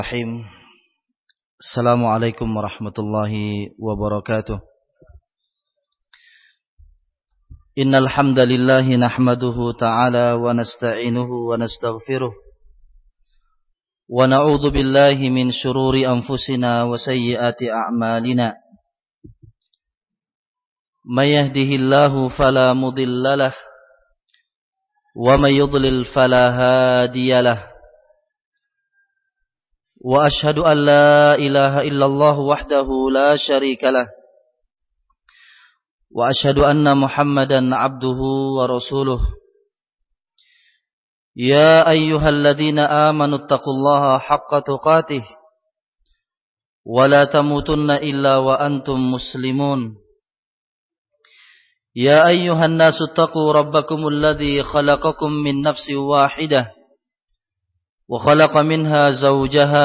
Bismillahirrahmanirrahim. Assalamualaikum warahmatullahi wabarakatuh. Innal hamdalillah nahmaduhu ta'ala wa nasta'inuhu wa nastaghfiruh wa na'udzu billahi min shururi anfusina wa sayyiati a'malina. May yahdihillahu fala mudhillalah wa may yudlil fala hadiyalah. Wa ashhadu an la ilaha illallah wahdahu la syarika lah. Wa ashhadu anna Muhammadan abduhu wa rasuluh. Ya ayyuhalladzina amanu taqullaha haqqa tuqatih wa la tamutunna illa wa antum muslimun. Ya ayyuhan nasu taqu rabbakumul ladzi khalaqakum min nafsin wahidah وخلق منها زوجها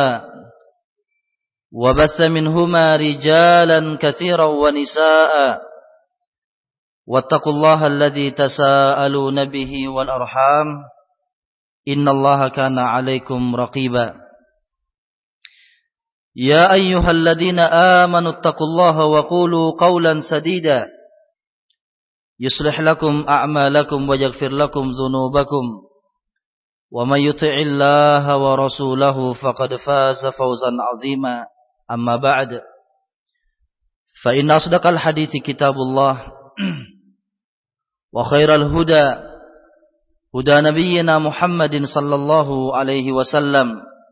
وبث منهما رجالا كثيرا ونساء واتقوا الله الذي تساءلون به والأرحام إن الله كان عليكم رقيبا يا أيها الذين آمنوا اتقوا الله وقولوا قولا سديدا يصلح لكم أعمالكم ويغفر لكم ذنوبكم ومن يطع الله ورسوله فقد فاز فوزا عظيما أما بعد فإن أصدق الحديث كتاب الله وخير الهدى هدى نبينا محمد صلى الله عليه وسلم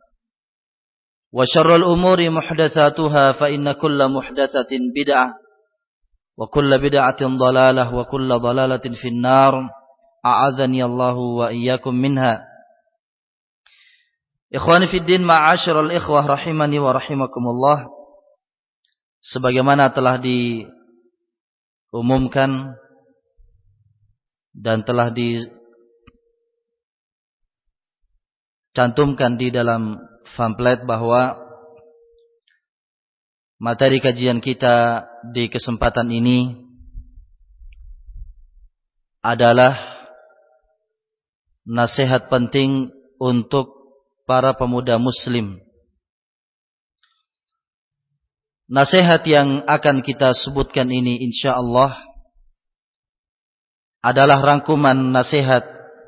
وشر الأمور محدثاتها فإن كل محدثة بدعة وكل بدعة ضلالة وكل ضلالة في النار أعاذني الله وإياكم منها. Ikhwani fiddin ma'asyiral ikhwah rahimani wa rahimakumullah. Sebagaimana telah diumumkan dan telah dicantumkan di dalam pamflet bahwa materi kajian kita di kesempatan ini adalah nasihat penting untuk para pemuda muslim. Nasihat yang akan kita sebutkan ini insyaallah adalah rangkuman nasihat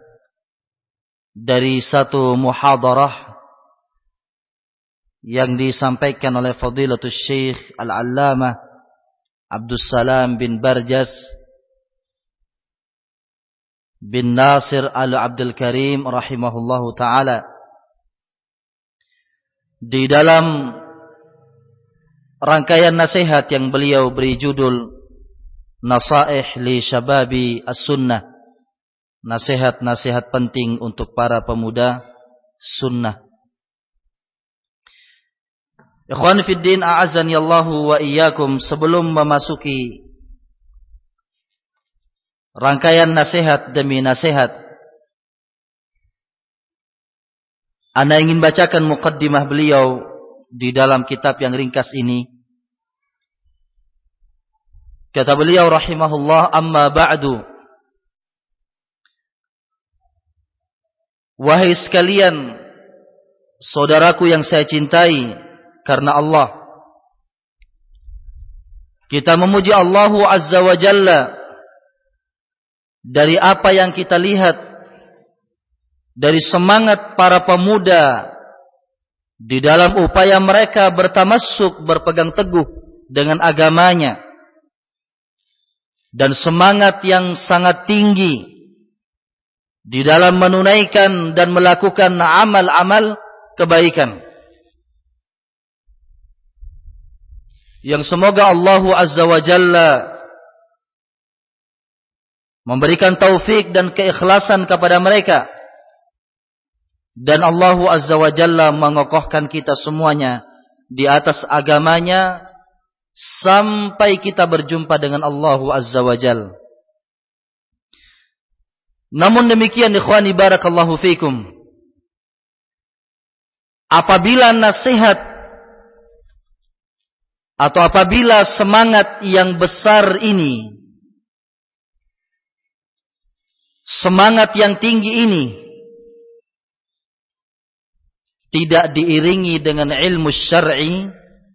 dari satu muhadarah yang disampaikan oleh Fadilatul Syekh Al-Allamah Abdussalam bin Barjas bin Nasir Al-Abdul Karim rahimahullahu ta'ala di dalam rangkaian nasihat yang beliau beri judul Nasaih li Syababi As-Sunnah, nasihat-nasihat penting untuk para pemuda sunnah. Ikhwan fiddin a'azzani Allahu wa iyyakum, sebelum memasuki rangkaian nasihat demi nasihat, Ana ingin bacakan muqaddimah beliau di dalam kitab yang ringkas ini. Kata beliau rahimahullah, amma ba'du. Wahai sekalian, saudaraku yang saya cintai karena Allah. Kita memuji Allah Azza wa Jalla dari apa yang kita lihat dari semangat para pemuda di dalam upaya mereka bertamassuk, berpegang teguh dengan agamanya, dan semangat yang sangat tinggi di dalam menunaikan dan melakukan amal-amal kebaikan, yang semoga Allah Azza wa Jalla memberikan taufik dan keikhlasan kepada mereka. Dan Allah Azza wa Jalla mengokohkan kita semuanya di atas agamanya sampai kita berjumpa dengan Allah Azza wa Jalla. Namun demikian ikhwani barakallahu fikum, apabila nasihat atau apabila semangat yang besar ini, semangat yang tinggi ini tidak diiringi dengan ilmu syar'i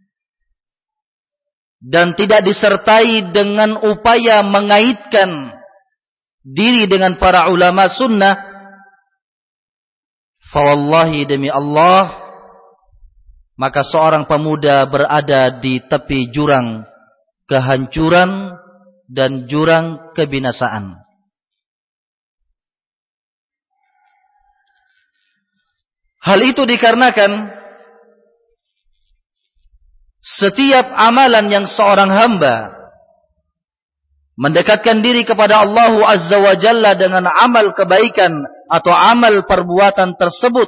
dan tidak disertai dengan upaya mengaitkan diri dengan para ulama sunnah, fawallahi demi Allah, maka seorang pemuda berada di tepi jurang kehancuran dan jurang kebinasaan. Hal itu dikarenakan setiap amalan yang seorang hamba mendekatkan diri kepada Allah Azza wa Jalla dengan amal kebaikan atau amal perbuatan tersebut,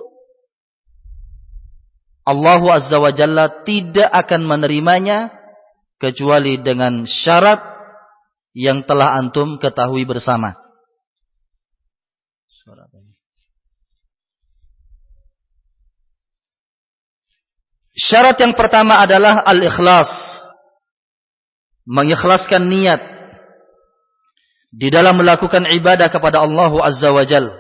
Allah Azza wa Jalla tidak akan menerimanya kecuali dengan syarat yang telah antum ketahui bersama. Syarat yang pertama adalah al-ikhlas, mengikhlaskan niat di dalam melakukan ibadah kepada Allah Azza wa Jalla.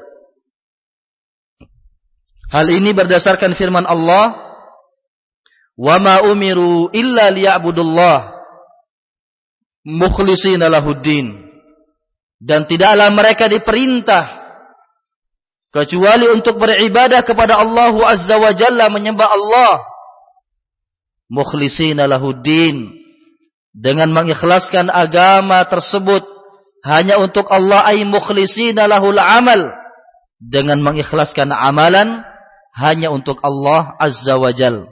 Hal ini berdasarkan firman Allah, "Wa ma umiru illa liya'budullah mukhlishina lahuddin." Dan tidaklah mereka diperintah kecuali untuk beribadah kepada Allah Azza wa Jalla, menyembah Allah mukhlishina lahuddin, dengan mengikhlaskan agama tersebut hanya untuk Allah, ay mukhlishina lahul amal, dengan mengikhlaskan amalan hanya untuk Allah Azza wa Jalla.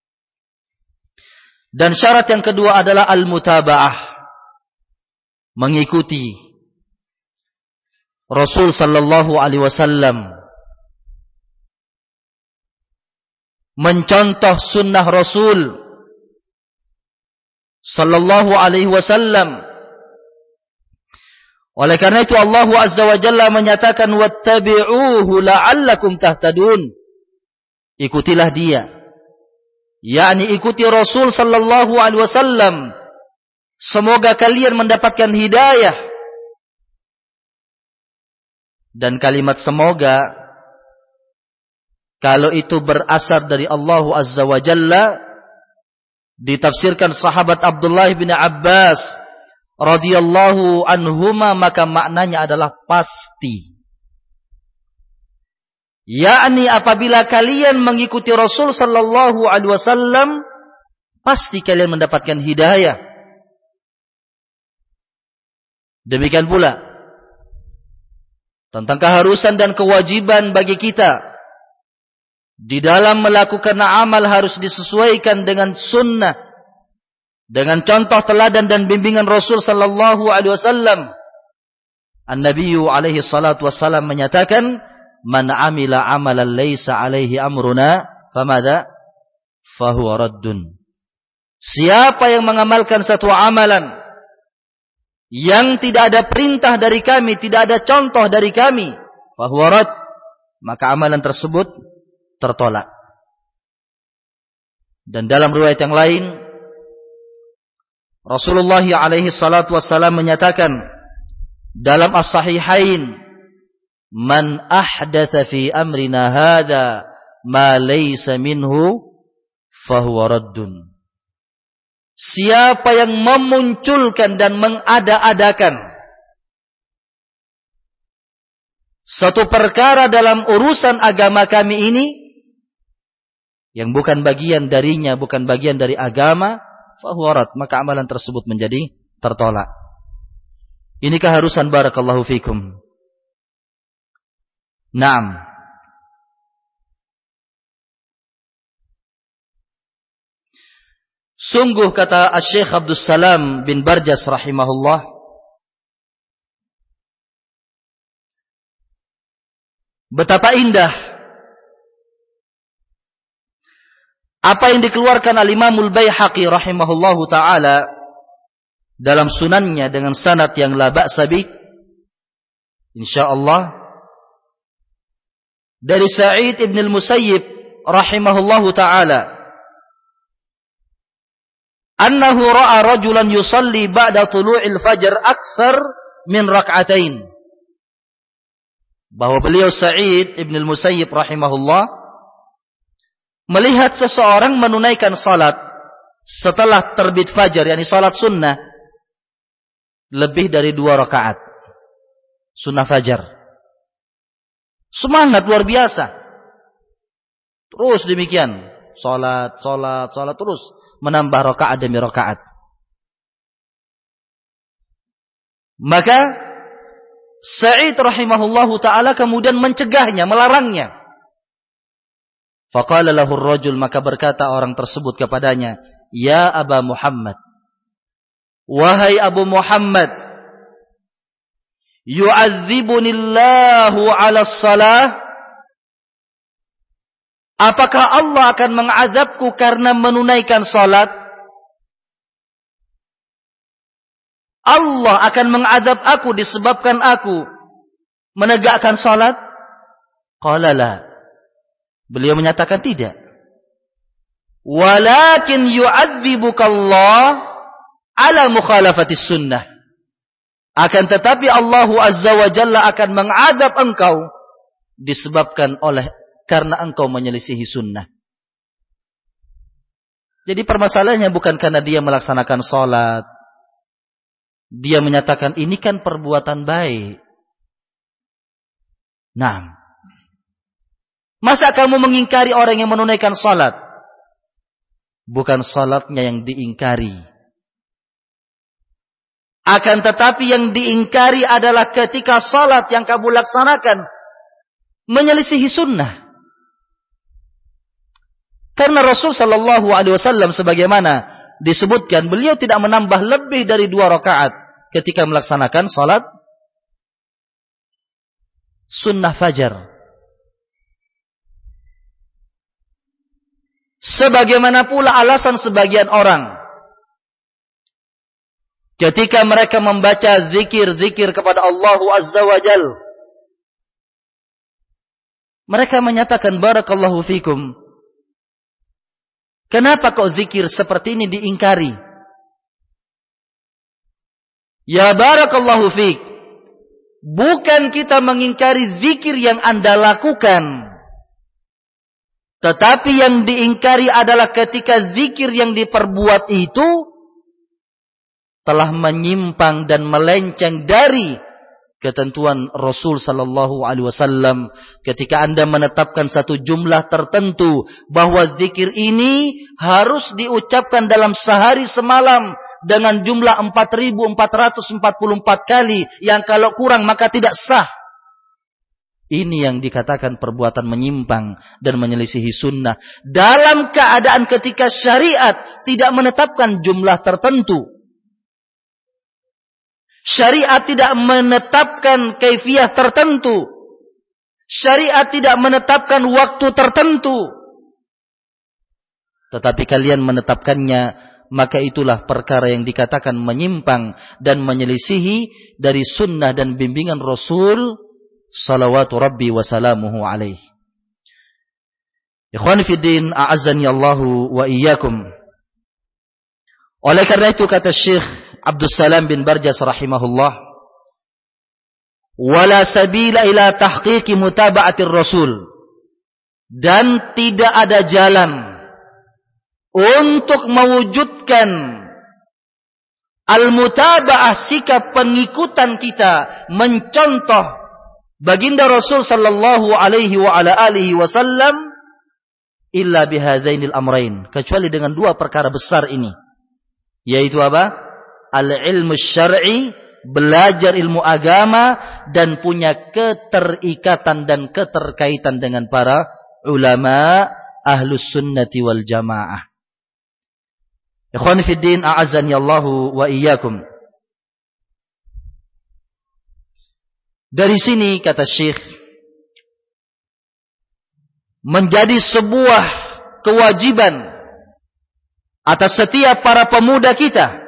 Dan syarat yang kedua adalah al-mutaba'ah, mengikuti Rasul sallallahu alaihi wasallam, mencontoh sunnah Rasul sallallahu alaihi wasallam. Oleh karena itu Allah Azza wa Jalla menyatakan, wattabi'uhu la'allakum tahtadun. Ikutilah dia, yakni ikuti Rasul sallallahu alaihi wasallam, semoga kalian mendapatkan hidayah. Dan kalimat semoga, kalau itu berasal dari Allah Azza wa Jalla, ditafsirkan sahabat Abdullah bin Abbas radhiyallahu anhuma, maka maknanya adalah pasti. Yakni apabila kalian mengikuti Rasul sallallahu alaihi wasallam, pasti kalian mendapatkan hidayah. Demikian pula tentang keharusan dan kewajiban bagi kita di dalam melakukan amal harus disesuaikan dengan sunnah, dengan contoh teladan dan bimbingan Rasul sallallahu alaihi wasallam. An-Nabiyyu alaihi salatu wassalam menyatakan, man amila amalan laisa alaihi amruna famadza fahuwa raddun. Siapa yang mengamalkan satu amalan yang tidak ada perintah dari kami, tidak ada contoh dari kami, fahuwa radd, maka amalan tersebut tertolak. Dan dalam riwayat yang lain, Rasulullah alaihi salatu wassalam menyatakan dalam as-sahihain, man ahdatsa fi amrina hadza ma laysa minhu fahuwa raddun. Siapa yang memunculkan dan mengada-adakan satu perkara dalam urusan agama kami ini yang bukan bagian darinya, bukan bagian dari agama, fahuwa rad, maka amalan tersebut menjadi tertolak. Ini keharusan, barakallahu fikum. Naam. Sungguh, kata Asy-Syaikh Abdus Salam bin Barjas rahimahullah, betapa indah apa yang dikeluarkan al-Imamul Baihaqi rahimahullahu ta'ala dalam sunannya dengan sanad yang la ba'sa bih, insyaallah, dari Sa'id ibn al-Musayyib rahimahullahu ta'ala, annahu ra'a rajulan yusalli ba'da tulu'il fajr aksar min rak'atain. Bahwa beliau Sa'id ibn al-Musayyib rahimahullah melihat seseorang menunaikan salat setelah terbit fajar, yakni salat sunnah, lebih dari 2 rakaat sunnah fajar. Semangat luar biasa. Terus demikian, salat terus menambah rakaat demi rakaat. Maka Sa'id rahimahullahu ta'ala kemudian mencegahnya, melarangnya. Faqala lahu ar-rajul, maka berkata orang tersebut kepadanya, ya Aba Muhammad, wahai Abu Muhammad, yu'adzibunillahu 'ala shalah, apakah Allah akan mengazabku karena menunaikan salat? Allah akan mengazab aku disebabkan aku menegakkan salat? Qala la. Beliau menyatakan tidak. Walakin yu'adzibukallah ala mukhalafati sunnah. Akan tetapi Allah Azza wa Jalla akan mengazab engkau disebabkan karena engkau menyelisihi sunnah. Jadi permasalahannya bukan karena dia melaksanakan salat. Dia menyatakan ini kan perbuatan baik. Nah, masa kamu mengingkari orang yang menunaikan salat? Bukan salatnya yang diingkari. Akan tetapi yang diingkari adalah ketika salat yang kamu laksanakan menyelisihi sunnah. Karena Rasul sallallahu alaihi wasallam sebagaimana disebutkan, beliau tidak menambah lebih dari 2 rakaat ketika melaksanakan salat sunnah fajar. Sebagaimana pula alasan sebagian orang ketika mereka membaca zikir-zikir kepada Allah Azza wa Jal, mereka menyatakan barakallahu fikum, kenapa kok zikir seperti ini diingkari? Ya barakallahu fik, bukan kita mengingkari zikir yang Anda lakukan, tetapi yang diingkari adalah ketika zikir yang diperbuat itu telah menyimpang dan melenceng dari ketentuan Rasul sallallahu alaihi wasallam. Ketika Anda menetapkan satu jumlah tertentu bahwa zikir ini harus diucapkan dalam sehari semalam dengan jumlah 4.444 kali, yang kalau kurang maka tidak sah. Ini yang dikatakan perbuatan menyimpang dan menyelisihi sunnah. Dalam keadaan ketika syariat tidak menetapkan jumlah tertentu. Syariat tidak menetapkan kaifiyah tertentu. Syariat tidak menetapkan waktu tertentu. Tetapi kalian menetapkannya, maka itulah perkara yang dikatakan menyimpang dan menyelisihi dari sunnah dan bimbingan Rasul salawatu rabbi wa salamuhu alaih. Ikhwani fiddin, a'azzani Allahu wa iyyakum. Oleh karena itu kata Syekh Abdus Salam bin Barjas rahimahullah, wala sabila ila tahqiqi mutaba'atir rasul, dan tidak ada jalan untuk mewujudkan al-mutaba'ah, sikap pengikutan kita, mencontoh baginda Rasul sallallahu alaihi wa ala alihi wasallam, illa bihadzainil amrain, kecuali dengan 2 perkara besar ini, yaitu apa? Al-ilmu syar'i, belajar ilmu agama dan punya keterikatan dan keterkaitan dengan para ulama ahlus sunnati wal jamaah. Ikhwani fiddin, a'azzani Allahu wa iyyakum. Dari sini kata Syekh, menjadi sebuah kewajiban atas setiap para pemuda kita,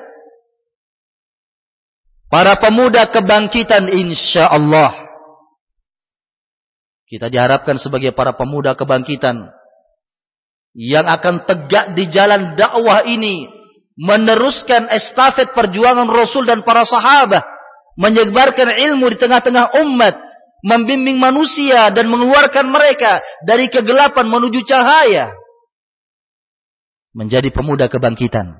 para pemuda kebangkitan insyaallah. Kita diharapkan sebagai para pemuda kebangkitan yang akan tegak di jalan dakwah ini, meneruskan estafet perjuangan Rasul dan para sahabat, menyebarkan ilmu di tengah-tengah umat, membimbing manusia dan mengeluarkan mereka dari kegelapan menuju cahaya. menjadi pemuda kebangkitan.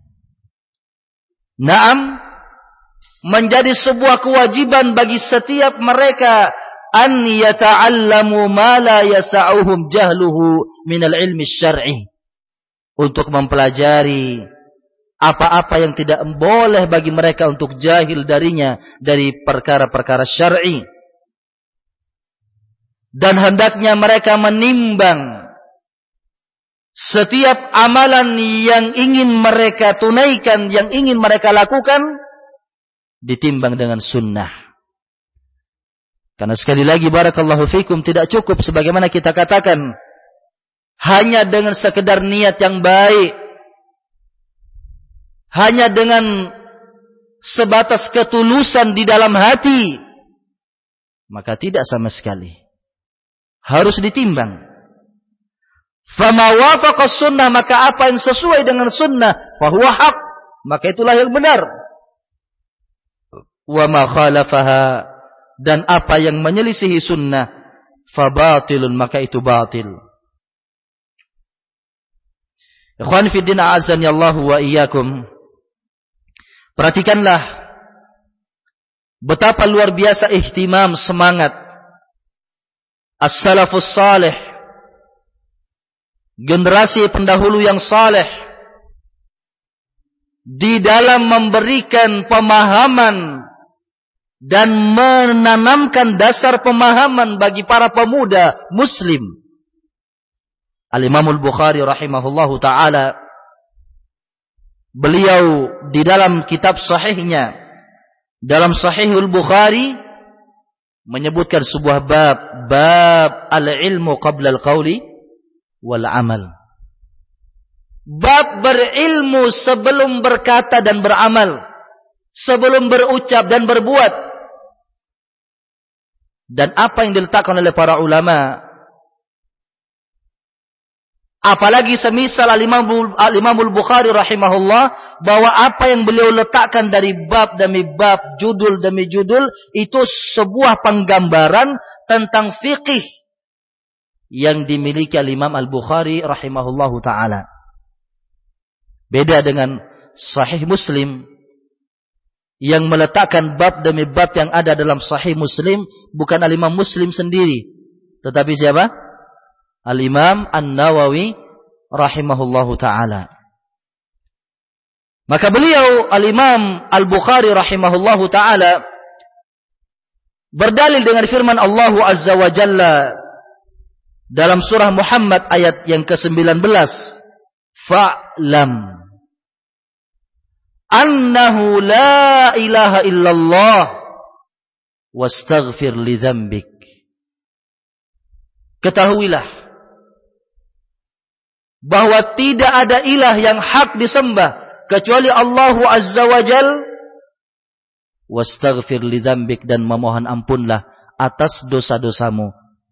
Naam, menjadi sebuah kewajiban bagi setiap mereka an yata'allamu ma la yasa'uhum jahluhu minal ilmi syar'i, untuk mempelajari apa-apa yang tidak boleh bagi mereka untuk jahil darinya dari perkara-perkara syar'i. Dan hendaknya mereka menimbang setiap amalan yang ingin mereka tunaikan, yang ingin mereka lakukan, ditimbang dengan sunnah. Karena sekali lagi barakallahu fikum, tidak cukup sebagaimana kita katakan hanya dengan sekedar niat yang baik, hanya dengan sebatas ketulusan di dalam hati, maka tidak sama sekali. Harus ditimbang. Fama wafaqa sunnah, maka apa yang sesuai dengan sunnah, fahuwa haq, maka itulah yang benar. Wa ma khalafaha, dan apa yang menyelisihi sunnah, fabatilun, maka itu batil. Ikhwan fi din, a'azzani Allah wa iyyakum. Perhatikanlah betapa luar biasa ihtimam, semangat as-salafus salih, generasi pendahulu yang saleh, di dalam memberikan pemahaman dan menanamkan dasar pemahaman bagi para pemuda muslim. Al-Imam Al-Bukhari rahimahullahu ta'ala, beliau di dalam kitab sahihnya, dalam Sahihul Bukhari, menyebutkan sebuah bab al-ilmu qabla al-qawli wal amal. Bab berilmu sebelum berkata dan beramal, sebelum berucap dan berbuat. Dan apa yang diletakkan oleh para ulama, apalagi semisal Al-Imam Al-Bukhari rahimahullah, bahwa apa yang beliau letakkan dari bab demi bab, judul demi judul, itu sebuah penggambaran tentang fikih yang dimiliki Al-Imam Al-Bukhari rahimahullahu ta'ala. Beda dengan Sahih Muslim yang meletakkan bab demi bab yang ada dalam Sahih Muslim, bukan Al-Imam Muslim sendiri, tetapi siapa? Al-Imam An-Nawawi rahimahullahu ta'ala. Maka beliau Al-Imam Al-Bukhari rahimahullahu ta'ala berdalil dengan firman Allah Azza wa Jalla dalam surah Muhammad ayat yang ke-19, fa'lam annahu la ilaha illallah wastaghfir li dzambik. Ketahuilah bahwa tidak ada ilah yang hak disembah kecuali Allah Azza wa Jal, wastaghfir li dzambik, dan memohon ampunlah atas dosa-dosamu.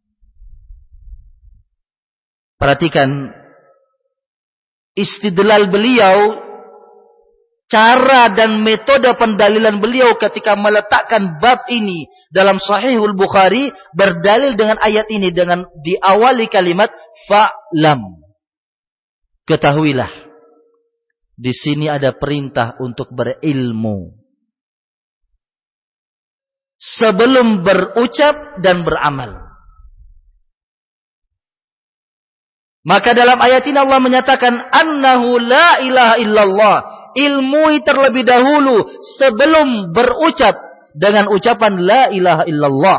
Perhatikan istidlal beliau, cara dan metode pendalilan beliau ketika meletakkan bab ini dalam Sahihul Bukhari, berdalil dengan ayat ini dengan diawali kalimat fa'lam. Ketahuilah, di sini ada perintah untuk berilmu sebelum berucap dan beramal. Maka dalam ayat ini Allah menyatakan annahu la ilaha illallah, ilmui terlebih dahulu sebelum berucap dengan ucapan la ilaha illallah.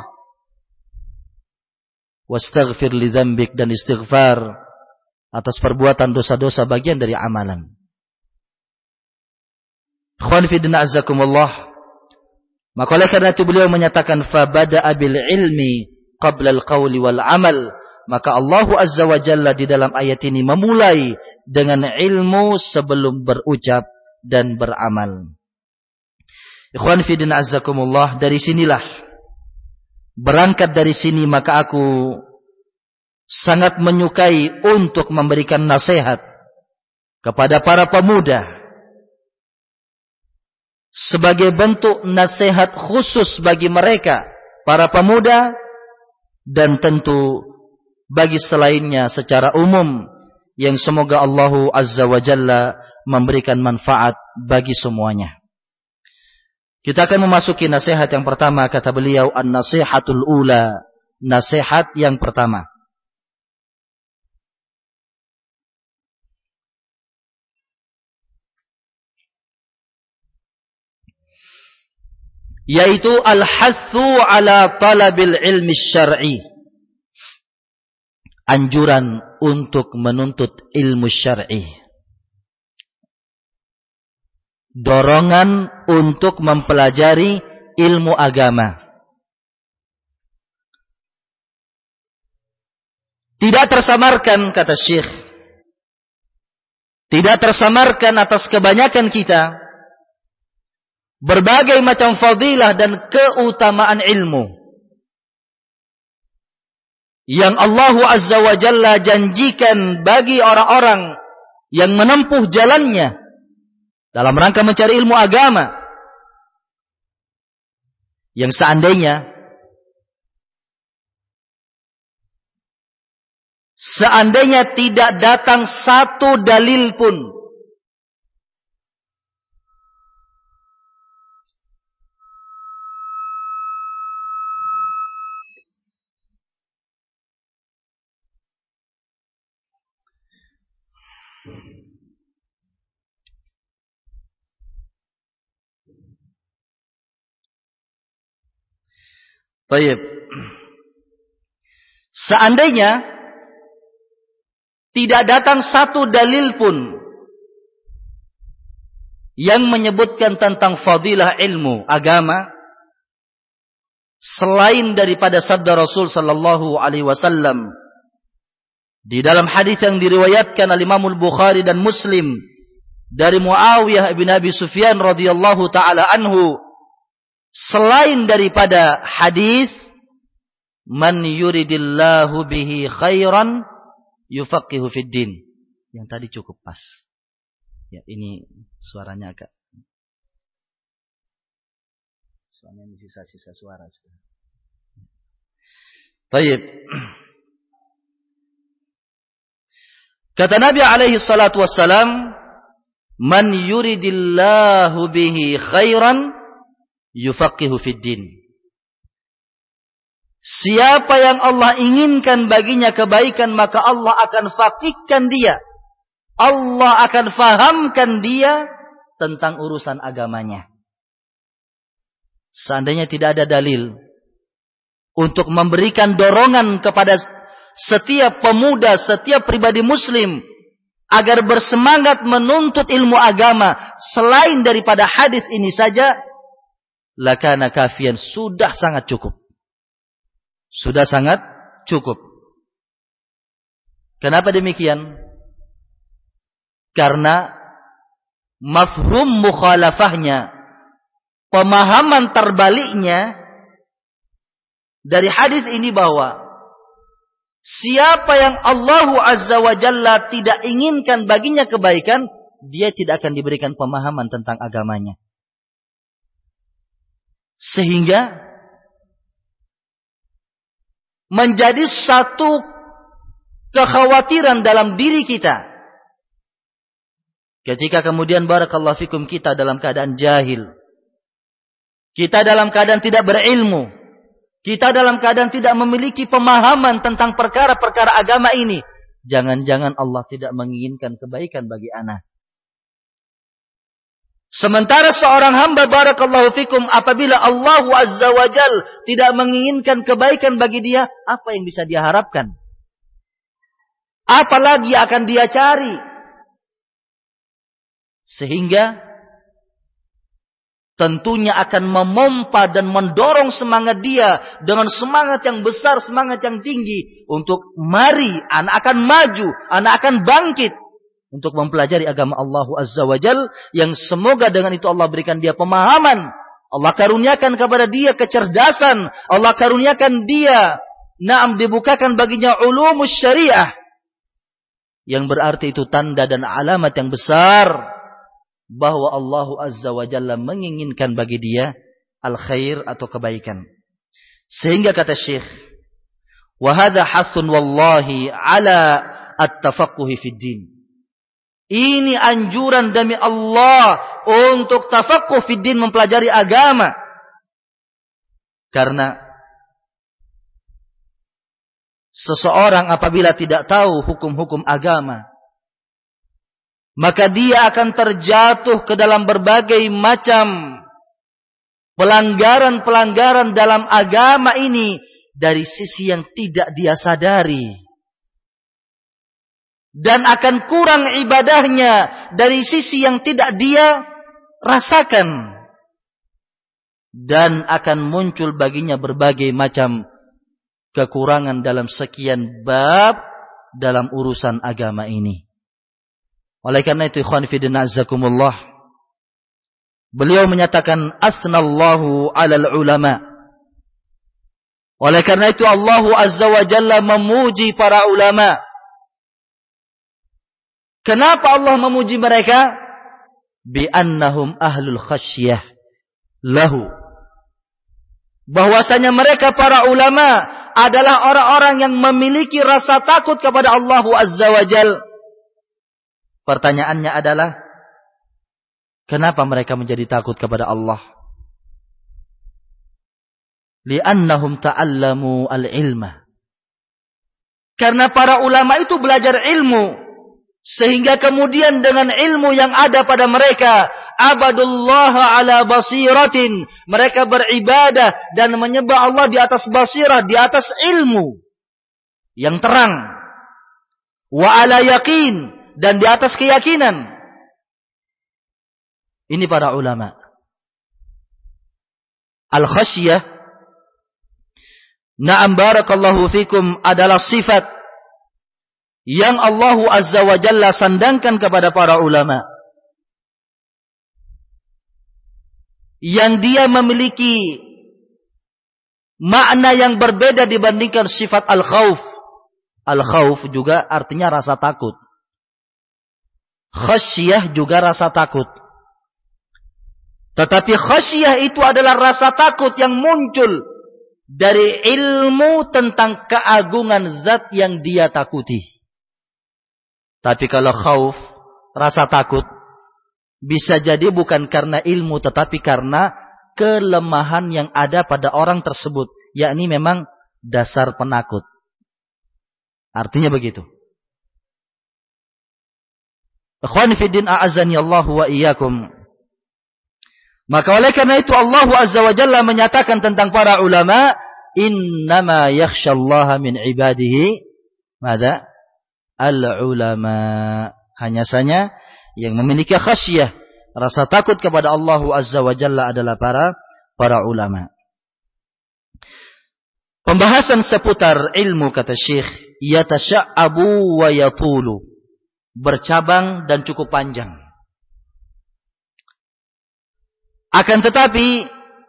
Wastaghfir li dzambik, dan istighfar atas perbuatan dosa-dosa bagian dari amalan. Ikhwan fi din, azzakumullah. Maka oleh karena itu beliau menyatakan fabada'a bil ilmi qabla al-qawli wal amal. Maka Allah Azza wa Jalla di dalam ayat ini memulai dengan ilmu sebelum berucap dan beramal. Ikhwan fi din, azzakumullah. Dari sinilah, berangkat dari sini, maka aku sangat menyukai untuk memberikan nasihat kepada para pemuda sebagai bentuk nasihat khusus bagi mereka, para pemuda, dan tentu bagi selainnya secara umum yang semoga Allah Azza wa Jalla memberikan manfaat bagi semuanya. Kita akan memasuki nasihat yang pertama, kata beliau, an-nasihatul ula, nasihat yang pertama. Yaitu al-hassu ala talabil ilmi syar'i. Anjuran untuk menuntut ilmu syar'i. Dorongan untuk mempelajari ilmu agama. Tidak tersamarkan, kata Syekh, tidak tersamarkan atas kebanyakan kita berbagai macam fadilah dan keutamaan ilmu yang Allah Azza wa Jalla janjikan bagi orang-orang yang menempuh jalannya dalam rangka mencari ilmu agama, yang seandainya tidak datang satu dalil pun baik. Seandainya tidak datang satu dalil pun yang menyebutkan tentang fadilah ilmu agama selain daripada sabda Rasul sallallahu alaihi wasallam di dalam hadis yang diriwayatkan oleh Imam Al-Bukhari dan Muslim dari Muawiyah bin Abi Sufyan radhiyallahu taala anhu, selain daripada hadis man yuridillahu bihi khairan yufaqihu fid din. Yang tadi cukup pas. Ya, ini suaranya agak. Soalnya ini sisa-sisa suara. Baik. Kata Nabi alaihi salatu wassalam, man yuridillahu bihi khairan yufaqihu fid din. Siapa yang Allah inginkan baginya kebaikan, maka Allah akan faqihkan dia. Allah akan fahamkan dia tentang urusan agamanya. Seandainya tidak ada dalil untuk memberikan dorongan kepada setiap pemuda, setiap pribadi muslim agar bersemangat menuntut ilmu agama selain daripada hadis ini saja, lakana kafian, sudah sangat cukup. Sudah sangat cukup. Kenapa demikian? Karena mafhum mukhalafahnya, pemahaman terbaliknya dari hadis ini bahwa siapa yang Allah Azza wa Jalla tidak inginkan baginya kebaikan, dia tidak akan diberikan pemahaman tentang agamanya. Sehingga menjadi satu kekhawatiran dalam diri kita ketika kemudian barakallahu fikum kita dalam keadaan jahil, kita dalam keadaan tidak berilmu, kita dalam keadaan tidak memiliki pemahaman tentang perkara-perkara agama ini. Jangan-jangan Allah tidak menginginkan kebaikan bagi anak. Sementara seorang hamba barakallahu fikum, apabila Allah Azza wa Jal tidak menginginkan kebaikan bagi dia, apa yang bisa dia harapkan? Apalagi akan dia cari? Sehingga tentunya akan memompa dan mendorong semangat dia dengan semangat yang besar, semangat yang tinggi untuk mari anak akan maju, anak akan bangkit untuk mempelajari agama Allah Azza wa Jal, yang semoga dengan itu Allah berikan dia pemahaman, Allah karuniakan kepada dia kecerdasan, Allah karuniakan dia dibukakan baginya ulumus syariah, yang berarti itu tanda dan alamat yang besar bahwa Allah Azza wa Jalla menginginkan bagi dia al-khair atau kebaikan. Sehingga kata Syekh, wa hadha hasun wallahi ala at-tafaqquhi fid din. Ini anjuran demi Allah untuk tafaqquh fid din, mempelajari agama. Karena seseorang apabila tidak tahu hukum-hukum agama, maka dia akan terjatuh ke dalam berbagai macam pelanggaran-pelanggaran dalam agama ini dari sisi yang tidak dia sadari. Dan akan kurang ibadahnya dari sisi yang tidak dia rasakan. Dan akan muncul baginya berbagai macam kekurangan dalam sekian bab dalam urusan agama ini. Oleh karena itu, ikhwan fillah azakumullah, beliau menyatakan asnallahu 'alal ulama. Oleh karena itu Allah Azza wa Jalla memuji para ulama. Kenapa Allah memuji mereka? Bi annahum ahlul khasyah lahu. Bahwasanya mereka para ulama adalah orang-orang yang memiliki rasa takut kepada Allah Azza wa Jalla. Pertanyaannya adalah, kenapa mereka menjadi takut kepada Allah? Li'annahum ta'allamu al-ilma. Karena para ulama itu belajar ilmu. Sehingga kemudian dengan ilmu yang ada pada mereka, abadullaha ala basiratin. Mereka beribadah dan menyembah Allah di atas basirah, di atas ilmu yang terang. Wa ala yaqin, dan di atas keyakinan. Ini para ulama. Al-khasyah, na'am barakallahu fikum, adalah sifat yang Allah Azza wa Jalla sandangkan kepada para ulama. Yang dia memiliki makna yang berbeda dibandingkan sifat al-khawf. Al-khawf juga artinya rasa takut. Khasyah juga rasa takut. Tetapi khasyah itu adalah rasa takut yang muncul dari ilmu tentang keagungan zat yang dia takuti. Tapi kalau khauf, rasa takut, bisa jadi bukan karena ilmu, tetapi karena kelemahan yang ada pada orang tersebut. Yakni memang dasar penakut. Artinya begitu. Ikhwani fiddin a'azani Allah wa iyyakum. Maka oleh karena itu Allah Azza wa Jalla menyatakan tentang para ulama, innama yakhshallaha min ibadihi mada? Al-ulama. Hanya saja yang memiliki khasyah, rasa takut kepada Allah Azza wa Jalla adalah para ulama. Pembahasan seputar ilmu, kata Syekh, yatasha'abu wa yatulu, bercabang dan cukup panjang. Akan tetapi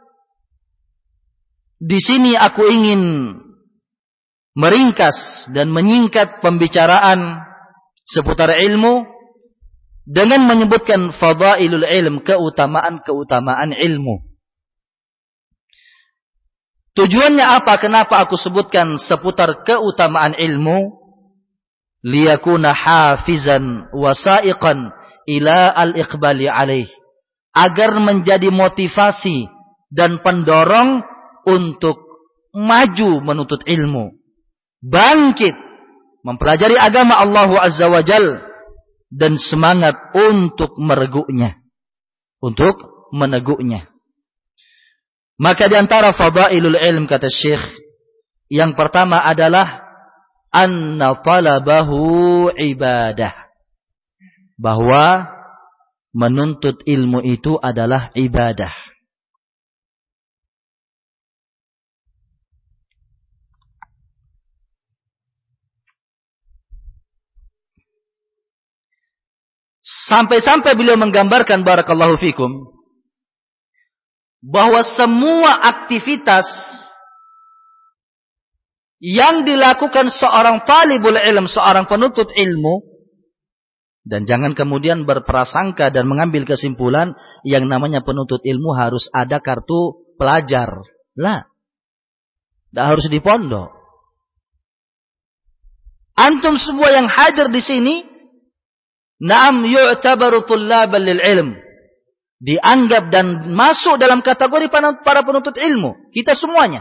di sini aku ingin meringkas dan menyingkat pembicaraan seputar ilmu dengan menyebutkan fadailul ilm, keutamaan-keutamaan ilmu. Tujuannya apa? Kenapa aku sebutkan seputar keutamaan ilmu? Liyakuna hafizan wasaiqan ila al-iqbali alaih, agar menjadi motivasi dan pendorong untuk maju menuntut ilmu, bangkit mempelajari agama Allah Azza wa Jal, dan semangat untuk meneguknya. Maka di antara fadailul ilm, kata Syekh, yang pertama adalah anna talabahu ibadah, bahwa menuntut ilmu itu adalah ibadah. Sampai-sampai beliau menggambarkan, barakallahu fikum, bahwa semua aktivitas yang dilakukan seorang talibul ilm, seorang penuntut ilmu, dan jangan kemudian berprasangka dan mengambil kesimpulan yang namanya penuntut ilmu harus ada kartu pelajar. Lah, tidak harus di pondok. Antum semua yang hadir di sini, na'am yu'tabaru tullaban lil ilm. Dianggap dan masuk dalam kategori para penuntut ilmu. Kita semuanya.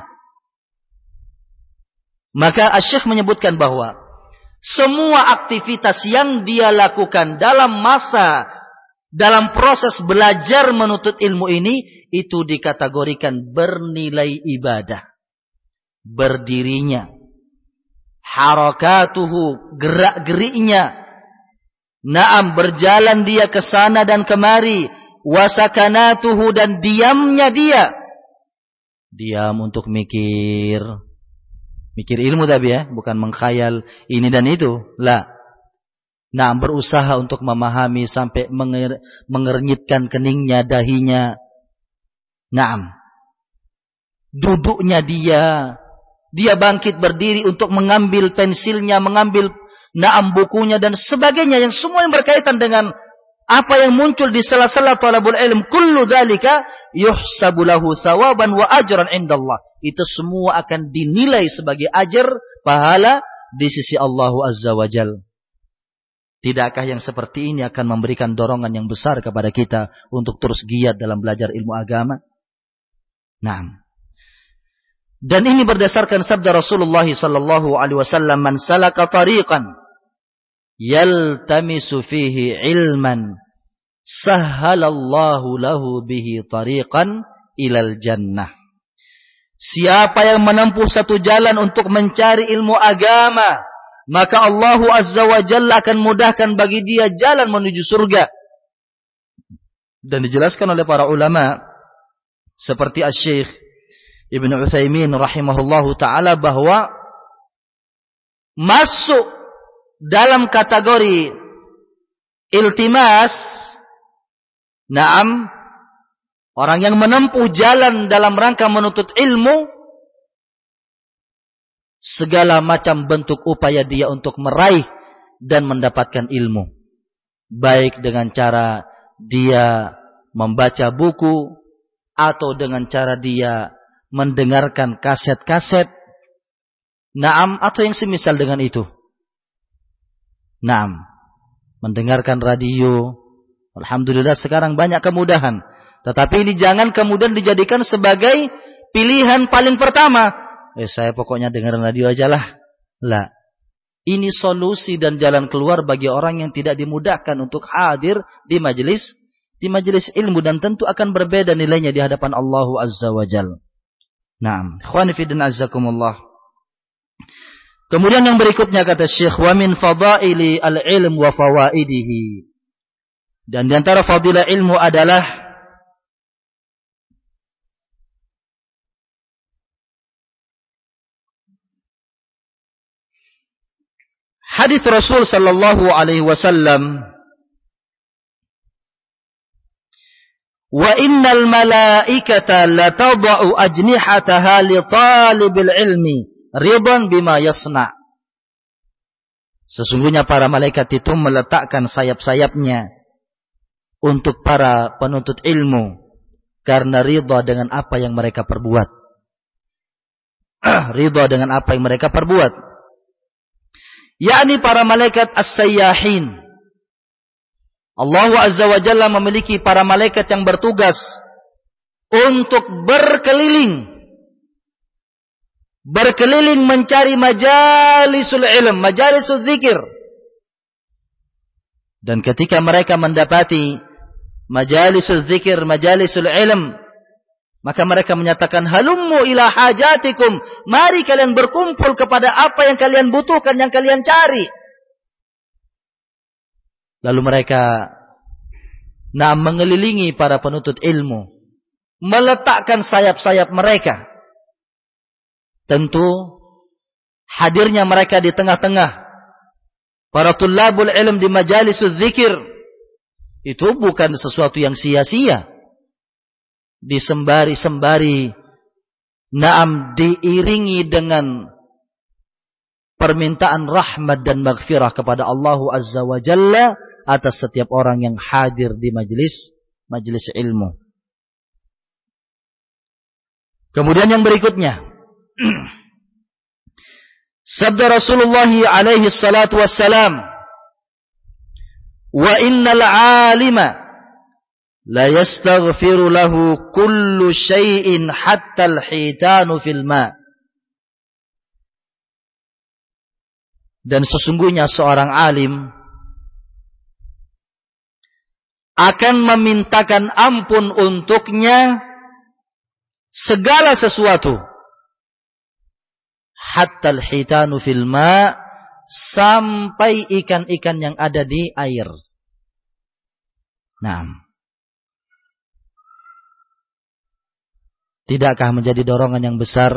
Maka Asy-Syaikh menyebutkan bahwa semua aktivitas yang dia lakukan dalam proses belajar menuntut ilmu ini, itu dikategorikan bernilai ibadah. Berdirinya, harakatuhu, gerak-geriknya, na'am, berjalan dia ke sana dan kemari, wasakanatuhu, dan diamnya dia. Diam untuk mikir ilmu tapi ya, bukan mengkhayal ini dan itu. La. Nah, berusaha untuk memahami sampai mengernyitkan keningnya, dahinya. Naam. Duduknya dia bangkit berdiri untuk mengambil pensilnya, mengambil bukunya dan sebagainya, yang semua yang berkaitan dengan apa yang muncul di sela-sela talabul ilm. Kullu dzalika yuhsabu lahu thawaban wa ajran indallah. Itu semua akan dinilai sebagai ajar, pahala di sisi Allah Azza wa Jalla. Tidakkah yang seperti ini akan memberikan dorongan yang besar kepada kita untuk terus giat dalam belajar ilmu agama? Naam. Dan ini berdasarkan sabda Rasulullah sallallahu alaihi wasallam, "Man salaka tariqan yaltamisu fihi ilman, sahhalallahu lahu bihi tariqan ilal jannah." Siapa yang menempuh satu jalan untuk mencari ilmu agama, maka Allah Azza wa Jalla akan mudahkan bagi dia jalan menuju surga. Dan dijelaskan oleh para ulama seperti Asy-Syaikh Ibnu Utsaimin rahimahullahu taala bahwa masuk dalam kategori iltimas, na'am, orang yang menempuh jalan dalam rangka menuntut ilmu, segala macam bentuk upaya dia untuk meraih dan mendapatkan ilmu. Baik dengan cara dia membaca buku, atau dengan cara dia mendengarkan kaset-kaset, na'am, atau yang semisal dengan itu. Na'am, mendengarkan radio. Alhamdulillah sekarang banyak kemudahan. Tetapi ini jangan kemudian dijadikan sebagai pilihan paling pertama. Saya pokoknya dengar radio aja lah. Lah. Ini solusi dan jalan keluar bagi orang yang tidak dimudahkan untuk hadir di majelis ilmu, dan tentu akan berbeda nilainya di hadapan Allah Azza wa Jalla. Naam, ikhwani fi din azzakumullah. Kemudian yang berikutnya kata Syekh, wa min fadaili al-ilm wa fawaidihi. Dan di antara fadilah ilmu adalah hadis Rasul sallallahu alaihi wasallam, wa innal malaikata latada'u ajnihataha li talibil ilmi ridan bima yasna. Sesungguhnya para malaikat itu meletakkan sayap-sayapnya untuk para penuntut ilmu karena ridha dengan apa yang mereka perbuat. Ridha dengan apa yang mereka perbuat. Yakni para malaikat as-sayyahin. Allah Azza wa Jalla memiliki para malaikat yang bertugas untuk berkeliling mencari majalisul ilm, majalisul zikir. Dan ketika mereka mendapati majalisul zikir, majalisul ilm, maka mereka menyatakan, halummu ila hajatikum, mari kalian berkumpul kepada apa yang kalian butuhkan, yang kalian cari. Lalu mereka mengelilingi para penuntut ilmu, meletakkan sayap-sayap mereka. Tentu hadirnya mereka di tengah-tengah para tullabul ilm di majalisul zikir itu bukan sesuatu yang sia-sia. Disembari-sembari, diiringi dengan permintaan rahmat dan maghfirah kepada Allah Azza wa Jalla atas setiap orang yang hadir di majelis ilmu. Kemudian yang berikutnya, Sabda Rasulullah alaihi salatu wassalam, wa innal alima la yastaghfiru lahu kullu syai'in hatta al-hitanu fil ma. Dan sesungguhnya seorang alim akan memintakan ampun untuknya segala sesuatu, hatta al-hitanu fil ma, sampai ikan-ikan yang ada di air. Nah, tidakkah menjadi dorongan yang besar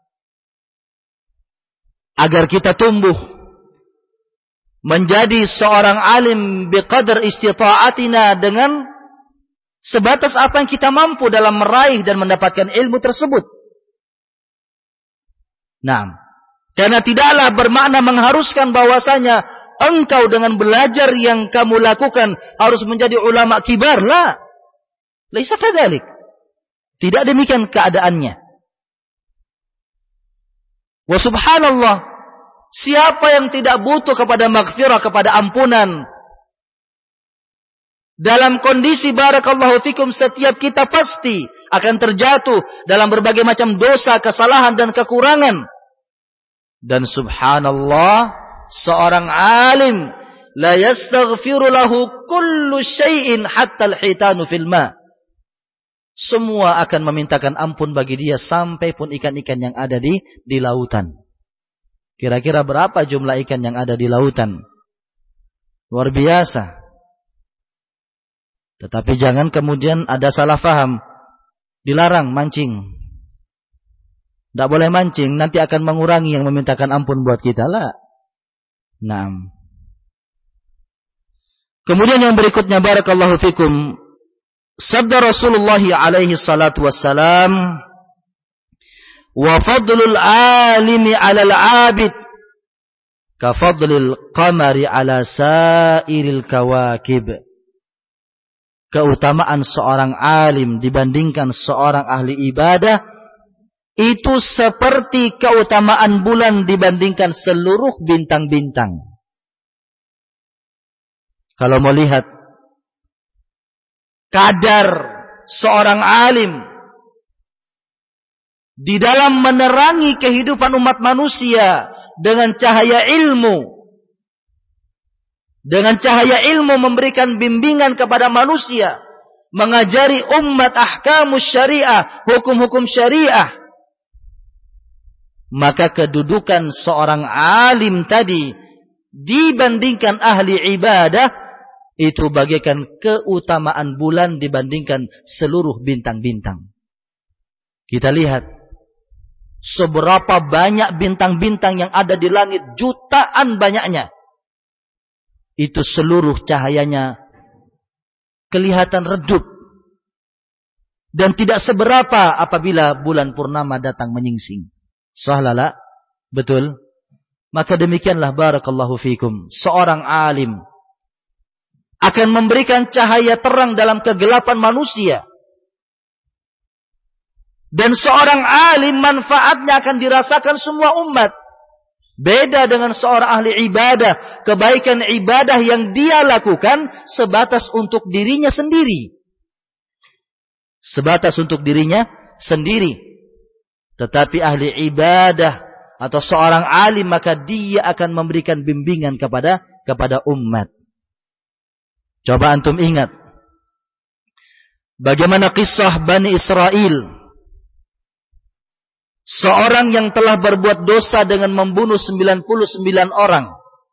agar kita tumbuh menjadi seorang alim biqadar istita'atina, dengan sebatas apa yang kita mampu dalam meraih dan mendapatkan ilmu tersebut. Nah, karena tidaklah bermakna mengharuskan bahwasanya engkau dengan belajar yang kamu lakukan harus menjadi ulama kibar. La, laisa kadzalik. Tidak demikian keadaannya. Wa subhanallah, siapa yang tidak butuh kepada maghfirah, kepada ampunan? Dalam kondisi barakallahu fikum, setiap kita pasti akan terjatuh dalam berbagai macam dosa, kesalahan dan kekurangan. Dan subhanallah, seorang alim la yastaghfiru lahu kullu syai'in hatta al-hitanu fil ma. Semua akan memintakan ampun bagi dia sampai pun ikan-ikan yang ada di lautan. Kira-kira berapa jumlah ikan yang ada di lautan? Luar biasa. Tetapi jangan kemudian ada salah faham. Dilarang mancing. Tidak boleh mancing, nanti akan mengurangi yang memintakan ampun buat kita lah. Nah. Kemudian yang berikutnya, barakallahu fikum, sabda Rasulullah alaihi salatu wassalam, wa fadlul alimi 'alal 'abid ka fadlil qamari 'ala sairil kawakib. Keutamaan seorang alim dibandingkan seorang ahli ibadah itu seperti keutamaan bulan dibandingkan seluruh bintang-bintang. Kalau mau lihat kadar seorang alim di dalam menerangi kehidupan umat manusia dengan cahaya ilmu. Dengan cahaya ilmu memberikan bimbingan kepada manusia. Mengajari umat ahkamus syariah, hukum-hukum syariah. Maka kedudukan seorang alim tadi dibandingkan ahli ibadah itu bagaikan keutamaan bulan dibandingkan seluruh bintang-bintang. Kita lihat seberapa banyak bintang-bintang yang ada di langit, jutaan banyaknya. Itu seluruh cahayanya kelihatan redup. Dan tidak seberapa apabila bulan purnama datang menyingsing. Sahlala, betul? Maka demikianlah barakallahu fikum, seorang alim akan memberikan cahaya terang dalam kegelapan manusia. Dan seorang alim manfaatnya akan dirasakan semua umat. Beda dengan seorang ahli ibadah. Kebaikan ibadah yang dia lakukan sebatas untuk dirinya sendiri. Sebatas untuk dirinya sendiri. Tetapi ahli ibadah atau seorang alim, maka dia akan memberikan bimbingan kepada umat. Coba antum ingat bagaimana kisah Bani Israel. Seorang yang telah berbuat dosa dengan membunuh 99 orang.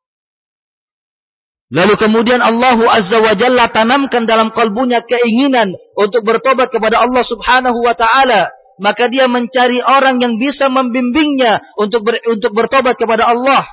Lalu kemudian Allah Azza wa Jalla tanamkan dalam kalbunya keinginan untuk bertobat kepada Allah Subhanahu wa Ta'ala. Maka dia mencari orang yang bisa membimbingnya untuk bertobat kepada Allah.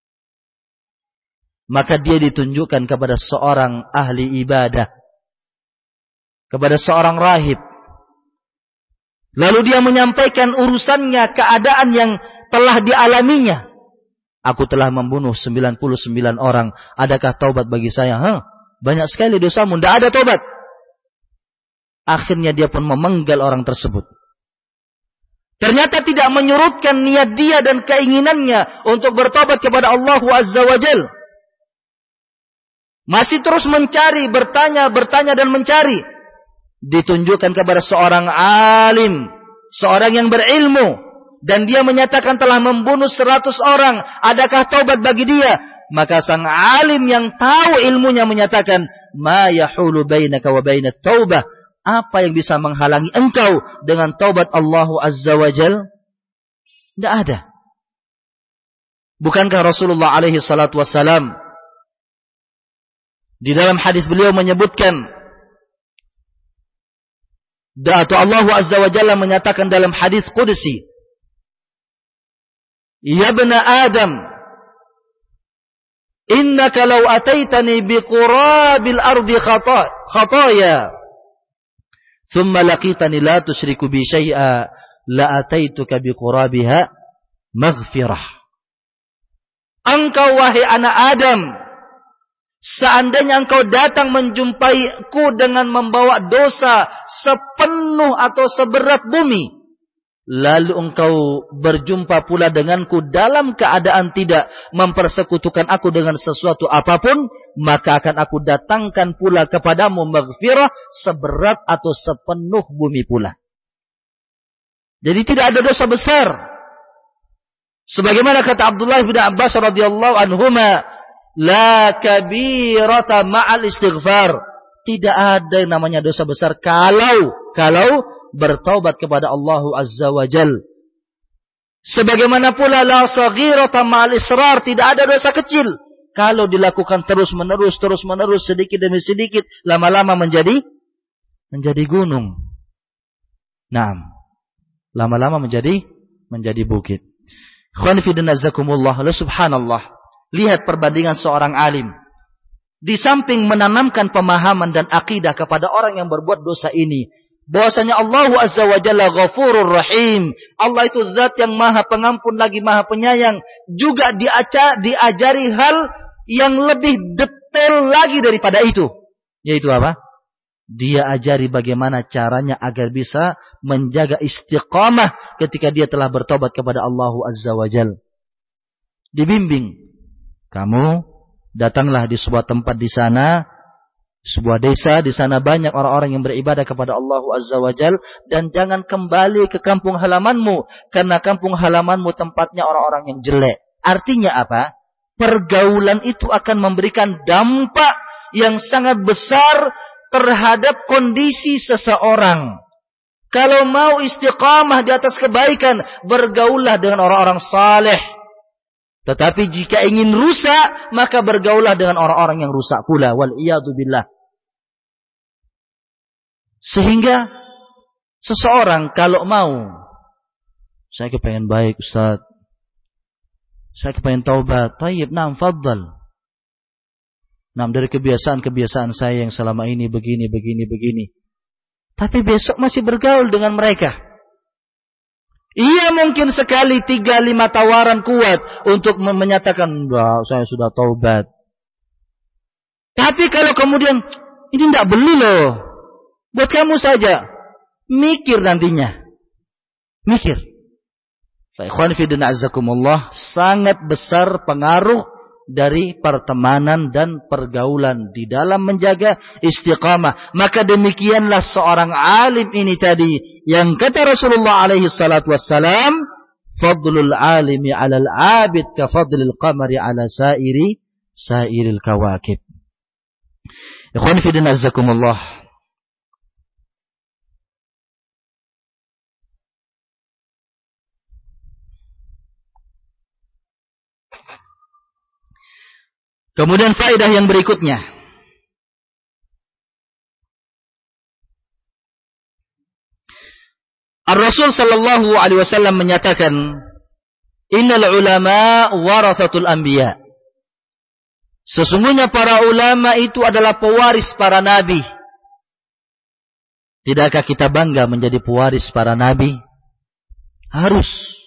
Maka dia ditunjukkan kepada seorang ahli ibadah. Kepada seorang rahib. Lalu dia menyampaikan urusannya, keadaan yang telah dialaminya. Aku telah membunuh 99 orang. Adakah taubat bagi saya? Banyak sekali dosamu. Tidak ada taubat. Akhirnya dia pun memenggal orang tersebut. ternyata tidak menyurutkan niat dia dan keinginannya untuk bertobat kepada Allah Azza wa Jal. Masih terus mencari, bertanya dan mencari. Ditunjukkan kepada seorang alim, seorang yang berilmu, dan dia menyatakan telah membunuh 100 orang. Adakah taubat bagi dia? Maka sang alim yang tahu ilmunya menyatakan, ma yahulu bainaka wa bainat taubah. Apa yang bisa menghalangi engkau dengan taubat Allah Azza wa Jal? Tidak ada. Bukankah Rasulullah alaihi salatu wassalam di dalam hadis beliau menyebutkan, atau Allah Azza wa Jalla menyatakan dalam hadis qudsi, ya bna Adam, innaka law ataitani biqurabil ardi khataya thumma laqitani la tusyriku bi syai'a la ataituka biqurabiha maghfirah. Engkau wahai anak Adam, seandainya engkau datang menjumpaiku dengan membawa dosa sepenuh atau seberat bumi, lalu engkau berjumpa pula denganku dalam keadaan tidak mempersekutukan aku dengan sesuatu apapun, maka akan aku datangkan pula kepadamu maghfirah seberat atau sepenuh bumi pula. Jadi tidak ada dosa besar. Sebagaimana kata Abdullah bin Abbas radhiyallahu anhuma, la kabirata ma'al istighfar. Tidak ada yang namanya dosa besar kalau bertaubat kepada Allah Azza wa Jal. Sebagaimana pula la saghirata ma'al israr. Tidak ada dosa kecil kalau dilakukan terus menerus, sedikit demi sedikit, lama-lama menjadi gunung. Naam. Lama-lama menjadi bukit. Ikhwan fi din azakumullah, subhanallah. Lihat perbandingan seorang alim. Di samping menanamkan pemahaman dan akidah kepada orang yang berbuat dosa ini, bahwasanya Allah Azza wa Jalla Ghafurur Rahim. Allah itu zat yang maha pengampun lagi maha penyayang. Juga diajari hal yang lebih detail lagi daripada itu. Yaitu apa? Dia ajari bagaimana caranya agar bisa menjaga istiqamah ketika dia telah bertobat kepada Allah Azza wa Jalla. Dibimbing. Kamu datanglah di sebuah tempat di sana, sebuah desa, di sana banyak orang-orang yang beribadah kepada Allah Azza wa Jal, dan jangan kembali ke kampung halamanmu, karena kampung halamanmu tempatnya orang-orang yang jelek. Artinya apa? Pergaulan itu akan memberikan dampak yang sangat besar terhadap kondisi seseorang. Kalau mau istiqamah di atas kebaikan, bergaullah dengan orang-orang saleh. Tetapi jika ingin rusak, maka bergaullah dengan orang-orang yang rusak pula. Wal'iyadu billah. Sehingga seseorang kalau mau, saya kepengen baik Ustaz, saya kepengen taubat, tayyib, naam, faddal. Naam, dari kebiasaan saya yang selama ini begini. Tapi besok masih bergaul dengan mereka. Ia mungkin sekali 3-5 tawaran kuat untuk menyatakan, saya sudah taubat. Tapi kalau kemudian, ini tidak beli loh, buat kamu saja, mikir nantinya. Mikir. Ikhwan fillah azakumullah, sangat besar pengaruh dari pertemanan dan pergaulan di dalam menjaga istiqamah. Maka demikianlah seorang alim ini tadi yang kata Rasulullah alaihi salatu wassalam, fadlul alimi 'alal 'abid ka fadlil qamari 'ala sairil kawakib. Ikhwan fillah azakumullah, kemudian faedah yang berikutnya. Ar-Rasul sallallahu alaihi wasallam menyatakan, innal ulama warasatul anbiya. Sesungguhnya para ulama itu adalah pewaris para nabi. Tidakkah kita bangga menjadi pewaris para nabi? Harus.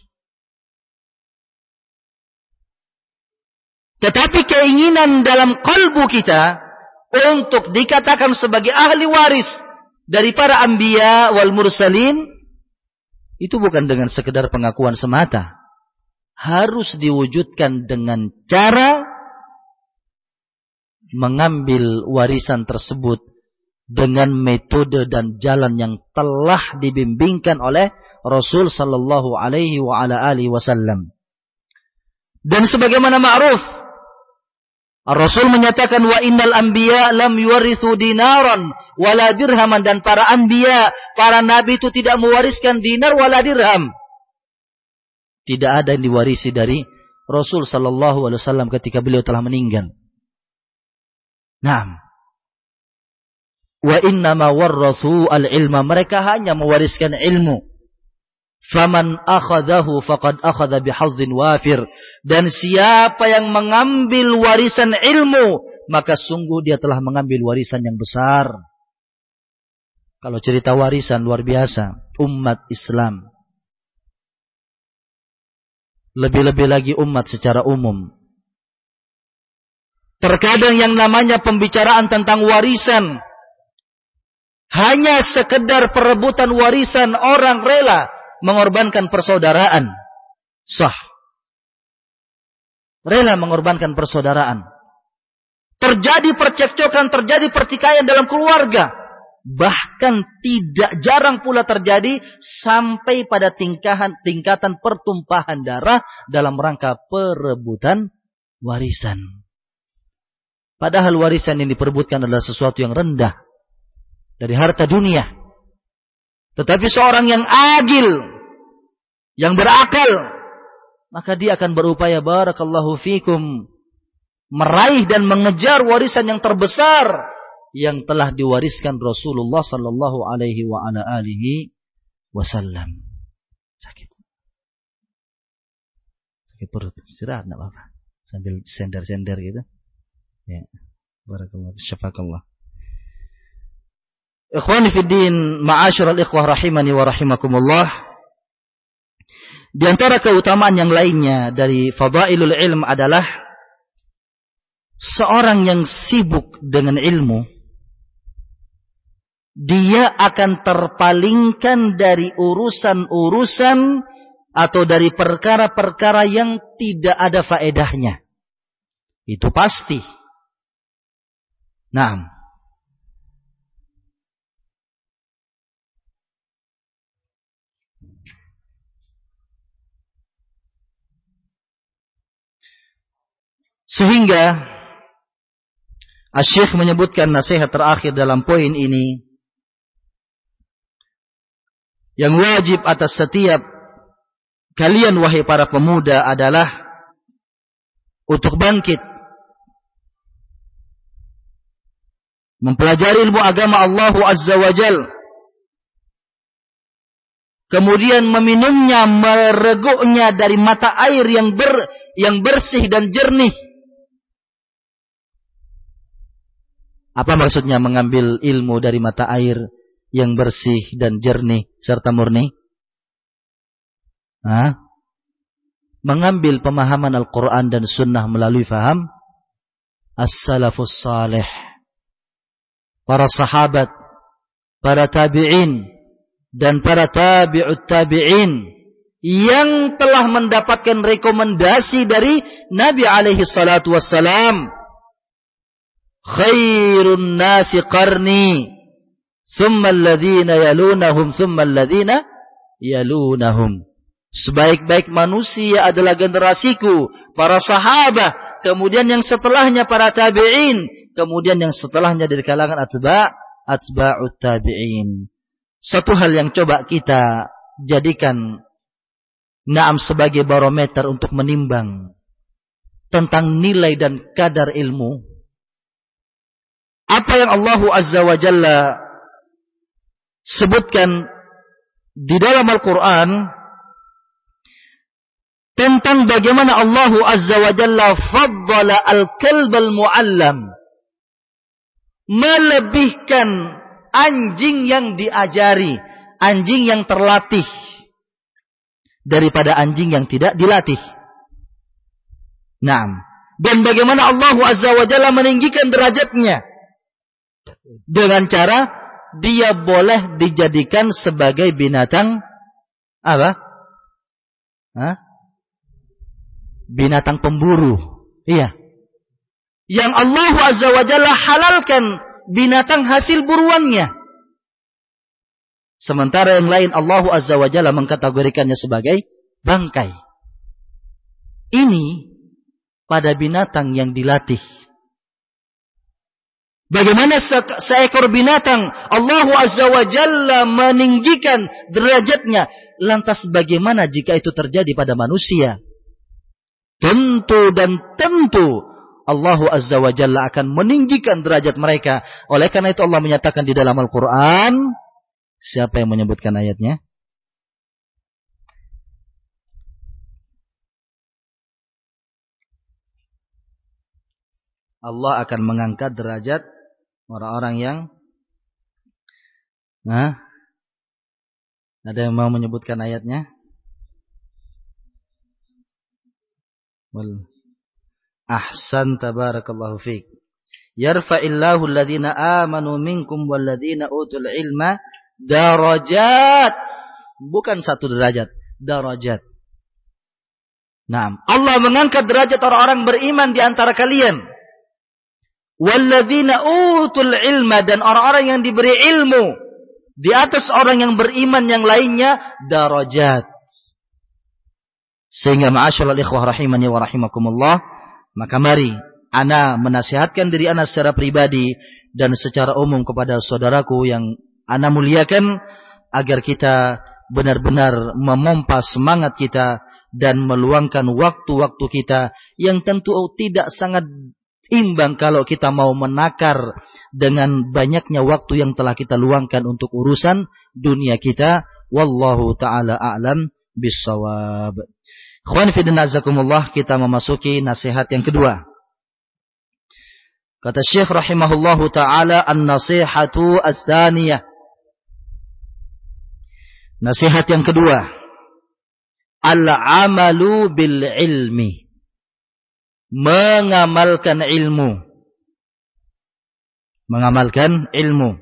Tetapi keinginan dalam kalbu kita untuk dikatakan sebagai ahli waris dari para anbiya wal mursalin, itu bukan dengan sekedar pengakuan semata. Harus diwujudkan dengan cara mengambil warisan tersebut dengan metode dan jalan yang telah dibimbingkan oleh Rasul sallallahu alaihi wa ala alihi wasallam. Dan sebagaimana ma'ruf, Rasul menyatakan wa innal anbiya lam yuwarithu dinaran wala dirhaman, dan para anbiya, para nabi itu tidak mewariskan dinar wala dirham. Tidak ada yang diwarisi dari Rasul sallallahu alaihi wasallam ketika beliau telah meninggal. Naam. Wa innama warrathu al-ilma, mereka hanya mewariskan ilmu. Faman akhadahu faqad akhadha bihadhin wafir, dan siapa yang mengambil warisan ilmu, maka sungguh dia telah mengambil warisan yang besar. Kalau cerita warisan luar biasa, umat Islam, lebih-lebih lagi umat secara umum, terkadang yang namanya pembicaraan tentang warisan hanya sekedar perebutan warisan, orang rela mengorbankan persaudaraan. Sah. Rela mengorbankan persaudaraan. Terjadi percekcokan, terjadi pertikaian dalam keluarga. Bahkan tidak jarang pula terjadi sampai pada tingkatan pertumpahan darah dalam rangka perebutan warisan. Padahal warisan yang diperebutkan adalah sesuatu yang rendah dari harta dunia. Tetapi seorang yang agil, yang berakal, maka dia akan berupaya, barakallahu fikum, meraih dan mengejar warisan yang terbesar yang telah diwariskan Rasulullah sallallahu alaihi wa ala alihi wasallam. Sakit perut, istirahat enggak apa-apa. Sambil sender-sender gitu. Ya. Barakallahu, syafakallah. Ikhwani fid din, ma'asyiral ikhwah rahimani wa rahimakumullah. Di antara keutamaan yang lainnya dari fadailul ilm adalah seorang yang sibuk dengan ilmu, dia akan terpalingkan dari urusan-urusan atau dari perkara-perkara yang tidak ada faedahnya. Itu pasti. Naam. Sehingga Asy-Syaikh menyebutkan nasihat terakhir dalam poin ini, yang wajib atas setiap kalian wahai para pemuda adalah untuk bangkit mempelajari ilmu agama Allah Azza wa Jalla, kemudian meminumnya, mereguknya dari mata air yang bersih dan jernih. Apa maksudnya mengambil ilmu dari mata air yang bersih dan jernih serta murni? Mengambil pemahaman Al-Quran dan Sunnah melalui faham As-Salafus Salih, para sahabat, para tabi'in, dan para tabi'ut tabi'in yang telah mendapatkan rekomendasi dari Nabi alaihi salatu wassalam. Khairun nasi qarni, thumma alladhina yalunahum, thumma alladhina yalunahum. Sebaik-baik manusia adalah generasiku, para sahabat, kemudian yang setelahnya para tabi'in, kemudian yang setelahnya dari kalangan atba'ut tabi'in. Satu hal yang coba kita jadikan sebagai barometer untuk menimbang tentang nilai dan kadar ilmu. Apa yang Allah Azza wa Jalla sebutkan di dalam Al-Quran tentang bagaimana Allah Azza wa Jalla faddala al-kalb al-mu'allam, melebihkan anjing yang diajari, anjing yang terlatih daripada anjing yang tidak dilatih. Naam. Dan bagaimana Allah Azza wa Jalla meninggikan derajatnya dengan cara dia boleh dijadikan sebagai binatang Apa? Binatang pemburu. Iya. Yang Allah Azza wa Jalla halalkan binatang hasil buruannya. Sementara yang lain Allah Azza wa Jalla mengkategorikannya sebagai bangkai. Ini pada binatang yang dilatih. Bagaimana seekor binatang Allah Azza wa Jalla meninggikan derajatnya. Lantas bagaimana jika itu terjadi pada manusia? Tentu dan tentu Allah Azza wa Jalla akan meninggikan derajat mereka. Oleh karena itu Allah menyatakan di dalam Al-Quran. Siapa yang menyebutkan ayatnya? Allah akan mengangkat derajat orang-orang yang ada yang mau menyebutkan ayatnya? Ahsan tabarakallahu fiik. Yarfa'illahu alladhina amanu minkum walladhina utul ilma darajat. Bukan satu derajat, darajat. Naam, Allah mengangkat derajat orang-orang beriman di antara kalian. Walladzina utul ilma, dan orang-orang yang diberi ilmu di atas orang yang beriman yang lainnya darajat. Sehingga ma'asyiral ikhwah rahimani wa rahimakumullah, maka mari ana menasihatkan diri ana secara pribadi dan secara umum kepada saudaraku yang ana muliakan, agar kita benar-benar memompa semangat kita dan meluangkan waktu-waktu kita yang tentu tidak sangat imbang kalau kita mau menakar dengan banyaknya waktu yang telah kita luangkan untuk urusan dunia kita. Wallahu ta'ala a'lam bissawab. Ikhwan fillah azakumullah, kita memasuki nasihat yang kedua. Kata Syekh rahimahullahu ta'ala, an-nasihatu ats-tsaniyah. Nasihat yang kedua, al-amalu bil ilmi. Mengamalkan ilmu. Mengamalkan ilmu.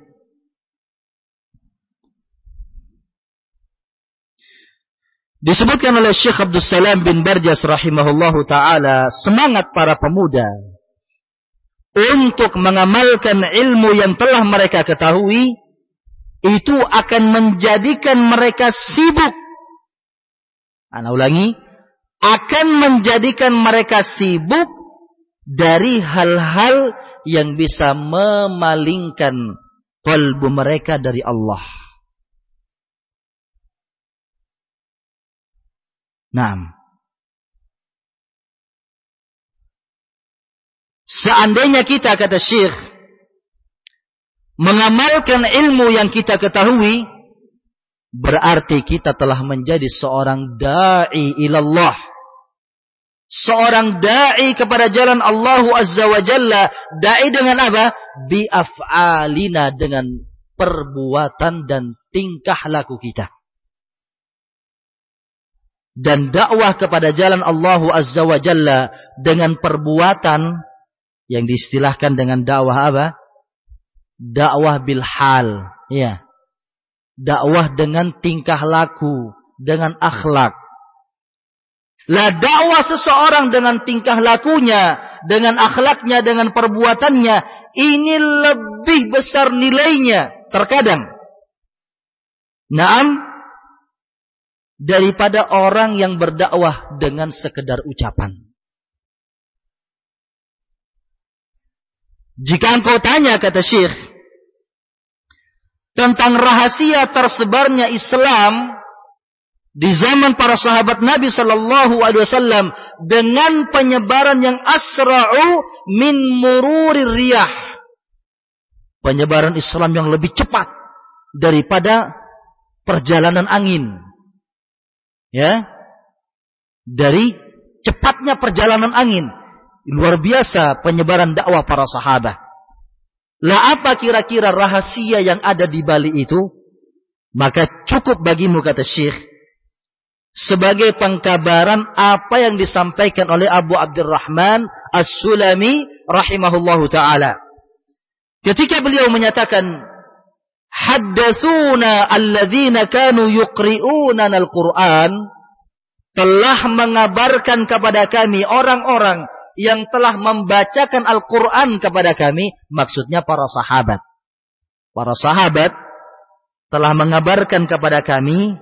Disebutkan oleh Syekh Abdul Salam bin Barjas rahimahullahu ta'ala, semangat para pemuda untuk mengamalkan ilmu yang telah mereka ketahui, itu akan menjadikan mereka sibuk. Ana ulangi, akan menjadikan mereka sibuk dari hal-hal yang bisa memalingkan qalbu mereka dari Allah. Naam. Seandainya kita, kata Syekh, mengamalkan ilmu yang kita ketahui, berarti kita telah menjadi seorang da'i ilallah. Seorang da'i kepada jalan Allah Azza wa Jalla. Da'i dengan apa? Bi'af'alina, dengan perbuatan dan tingkah laku kita. Dan dakwah kepada jalan Allah Azza wa Jalla dengan perbuatan yang diistilahkan dengan dakwah apa? Dakwah bil hal, ya. Dakwah dengan tingkah laku, dengan akhlak. Lah dakwah seseorang dengan tingkah lakunya, dengan akhlaknya, dengan perbuatannya, ini lebih besar nilainya terkadang. Naam, daripada orang yang berdakwah dengan sekedar ucapan. Jika engkau tanya, kata Syekh, tentang rahasia tersebarnya Islam di zaman para sahabat Nabi sallallahu alaihi wasallam dengan penyebaran yang asra'u min mururir riyah. Penyebaran Islam yang lebih cepat daripada perjalanan angin. Ya. Dari cepatnya perjalanan angin. Luar biasa penyebaran dakwah para sahabat. Lah apa kira-kira rahasia yang ada di balik itu? Maka cukup bagimu, kata Syekh, sebagai pengkabaran apa yang disampaikan oleh Abu Abdurrahman As-Sulami rahimahullahu ta'ala. Ketika beliau menyatakan, haddatsuna alladzina kanu yuqri'una al-Qur'an, telah mengabarkan kepada kami orang-orang yang telah membacakan Al-Quran kepada kami, maksudnya para sahabat. Para sahabat telah mengabarkan kepada kami,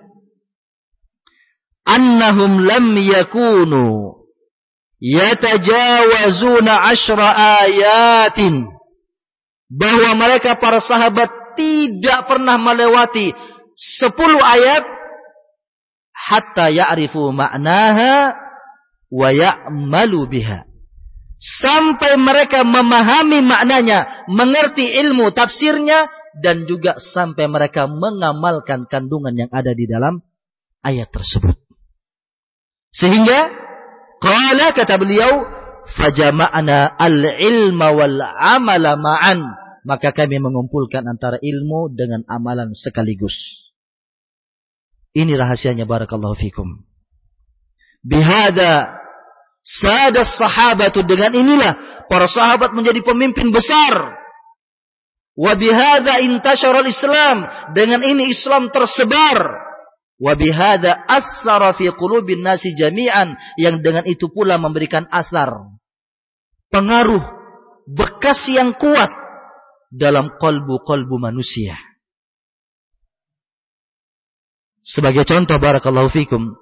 annahum lam yakunu yatajawazuna 10 ayatin, bahwa mereka para sahabat tidak pernah melewati 10 ayat, hatta ya'rifu ma'naha wa ya'malu biha, sampai mereka memahami maknanya, mengerti ilmu tafsirnya, dan juga sampai mereka mengamalkan kandungan yang ada di dalam ayat tersebut. Sehingga qala, kata beliau, fajama'na al-ilma wal amala ma'an, maka kami mengumpulkan antara ilmu dengan amalan sekaligus. Ini rahasianya, barakallahu fikum. Bihada sadas sahabatu, dengan inilah para sahabat menjadi pemimpin besar. Wa bihada intasyara al-Islam, dengan ini Islam tersebar. Wa bihada asara fi qulubin nasi jami'an, yang dengan itu pula memberikan asar, pengaruh, bekas yang kuat dalam qalbu manusia. Sebagai contoh, barakallahu fikum,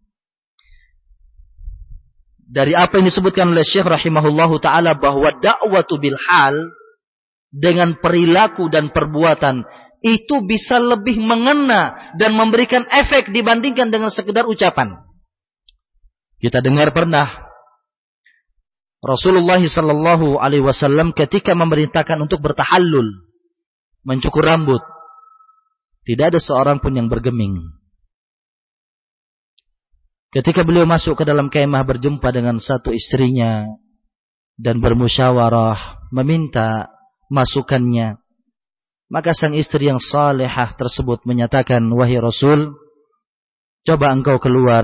dari apa yang disebutkan oleh Syekh rahimahullahu ta'ala, bahwa dakwatu bil hal, dengan perilaku dan perbuatan, itu bisa lebih mengena dan memberikan efek dibandingkan dengan sekedar ucapan. Kita dengar pernah Rasulullah sallallahu alaihi wasallam ketika memerintahkan untuk bertahallul, mencukur rambut, tidak ada seorang pun yang bergeming. Ketika beliau masuk ke dalam kemah berjumpa dengan satu istrinya dan bermusyawarah meminta masukannya, maka sang istri yang salihah tersebut menyatakan, wahai Rasul, coba engkau keluar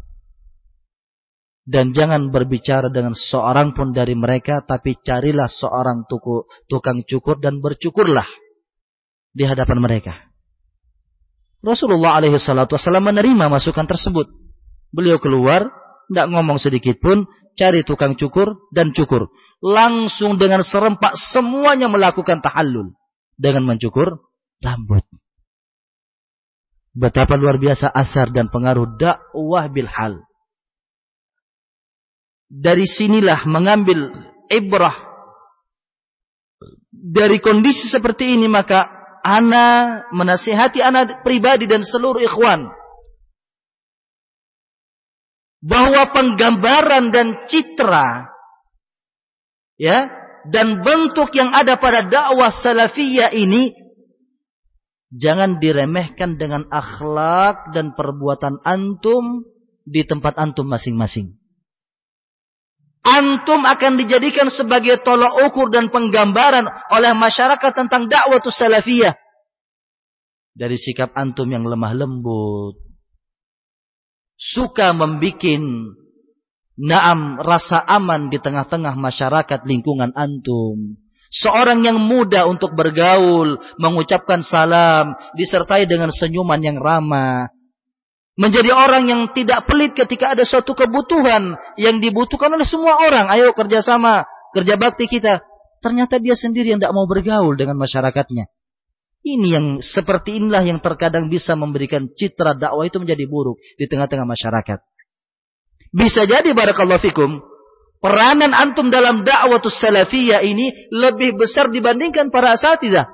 dan jangan berbicara dengan seorang pun dari mereka, tapi carilah seorang tukang cukur dan bercukurlah di hadapan mereka. Rasulullah alaihi salatu wasallam menerima masukan tersebut. Beliau keluar, tidak ngomong sedikit pun, cari tukang cukur dan cukur. Langsung dengan serempak semuanya melakukan tahallul dengan mencukur rambut. Betapa luar biasa asar dan pengaruh dakwah bil hal. Dari sinilah mengambil ibrah dari kondisi seperti ini, maka ana menasihati ana pribadi dan seluruh ikhwan, bahwa penggambaran dan citra, ya, dan bentuk yang ada pada dakwah salafiyah ini jangan diremehkan dengan akhlak dan perbuatan antum di tempat antum masing-masing. Antum akan dijadikan sebagai tolak ukur dan penggambaran oleh masyarakat tentang dakwah salafiyah. Dari sikap antum yang lemah lembut, suka membikin rasa aman di tengah-tengah masyarakat lingkungan antum. Seorang yang mudah untuk bergaul, mengucapkan salam, disertai dengan senyuman yang ramah. Menjadi orang yang tidak pelit ketika ada suatu kebutuhan yang dibutuhkan oleh semua orang. Ayo kerjasama, kerja bakti kita. Ternyata dia sendiri yang tidak mau bergaul dengan masyarakatnya. Ini yang seperti inilah yang terkadang bisa memberikan citra dakwah itu menjadi buruk di tengah-tengah masyarakat. Bisa jadi, barakallahu fikum, peranan antum dalam dakwah salafiyah ini lebih besar dibandingkan para asatidzah.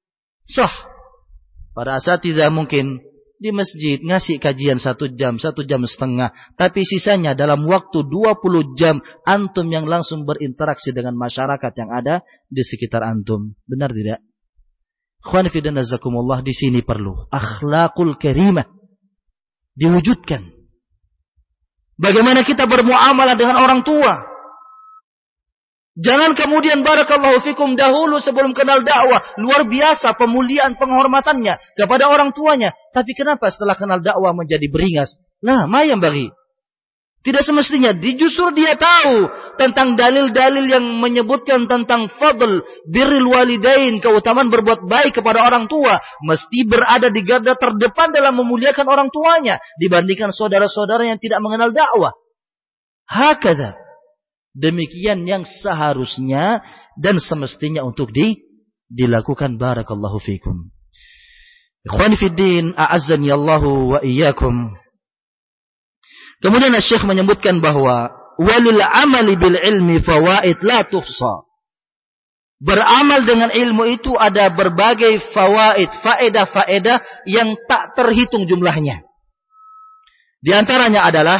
Para asatidzah mungkin di masjid ngasih kajian 1 jam, 1 jam setengah, tapi sisanya dalam waktu 20 jam antum yang langsung berinteraksi dengan masyarakat yang ada di sekitar antum. Benar tidak? Ikhwan fillah nazakumullah, di sini perlu akhlakul karimah diwujudkan. Bagaimana kita bermuamalah dengan orang tua? Jangan kemudian barakallahu fikum dahulu sebelum kenal dakwah luar biasa pemuliaan penghormatannya kepada orang tuanya, tapi kenapa setelah kenal dakwah menjadi beringas? Nah, mayam bagi. Tidak semestinya. Justru dia tahu tentang dalil-dalil yang menyebutkan tentang fadl birrul walidain, keutamaan berbuat baik kepada orang tua. Mesti berada di garda terdepan dalam memuliakan orang tuanya dibandingkan saudara-saudara yang tidak mengenal dakwah. Hakadha. Demikian yang seharusnya dan semestinya untuk dilakukan. Barakallahu fikum. Ikhwani fid din, a'azzani Allahu wa iyyakum. Kemudian Syekh menyebutkan bahwa walil amali bil ilmi fawaid la tuhsa. Beramal dengan ilmu itu ada berbagai fawaid, faedah-faedah yang tak terhitung jumlahnya. Di antaranya adalah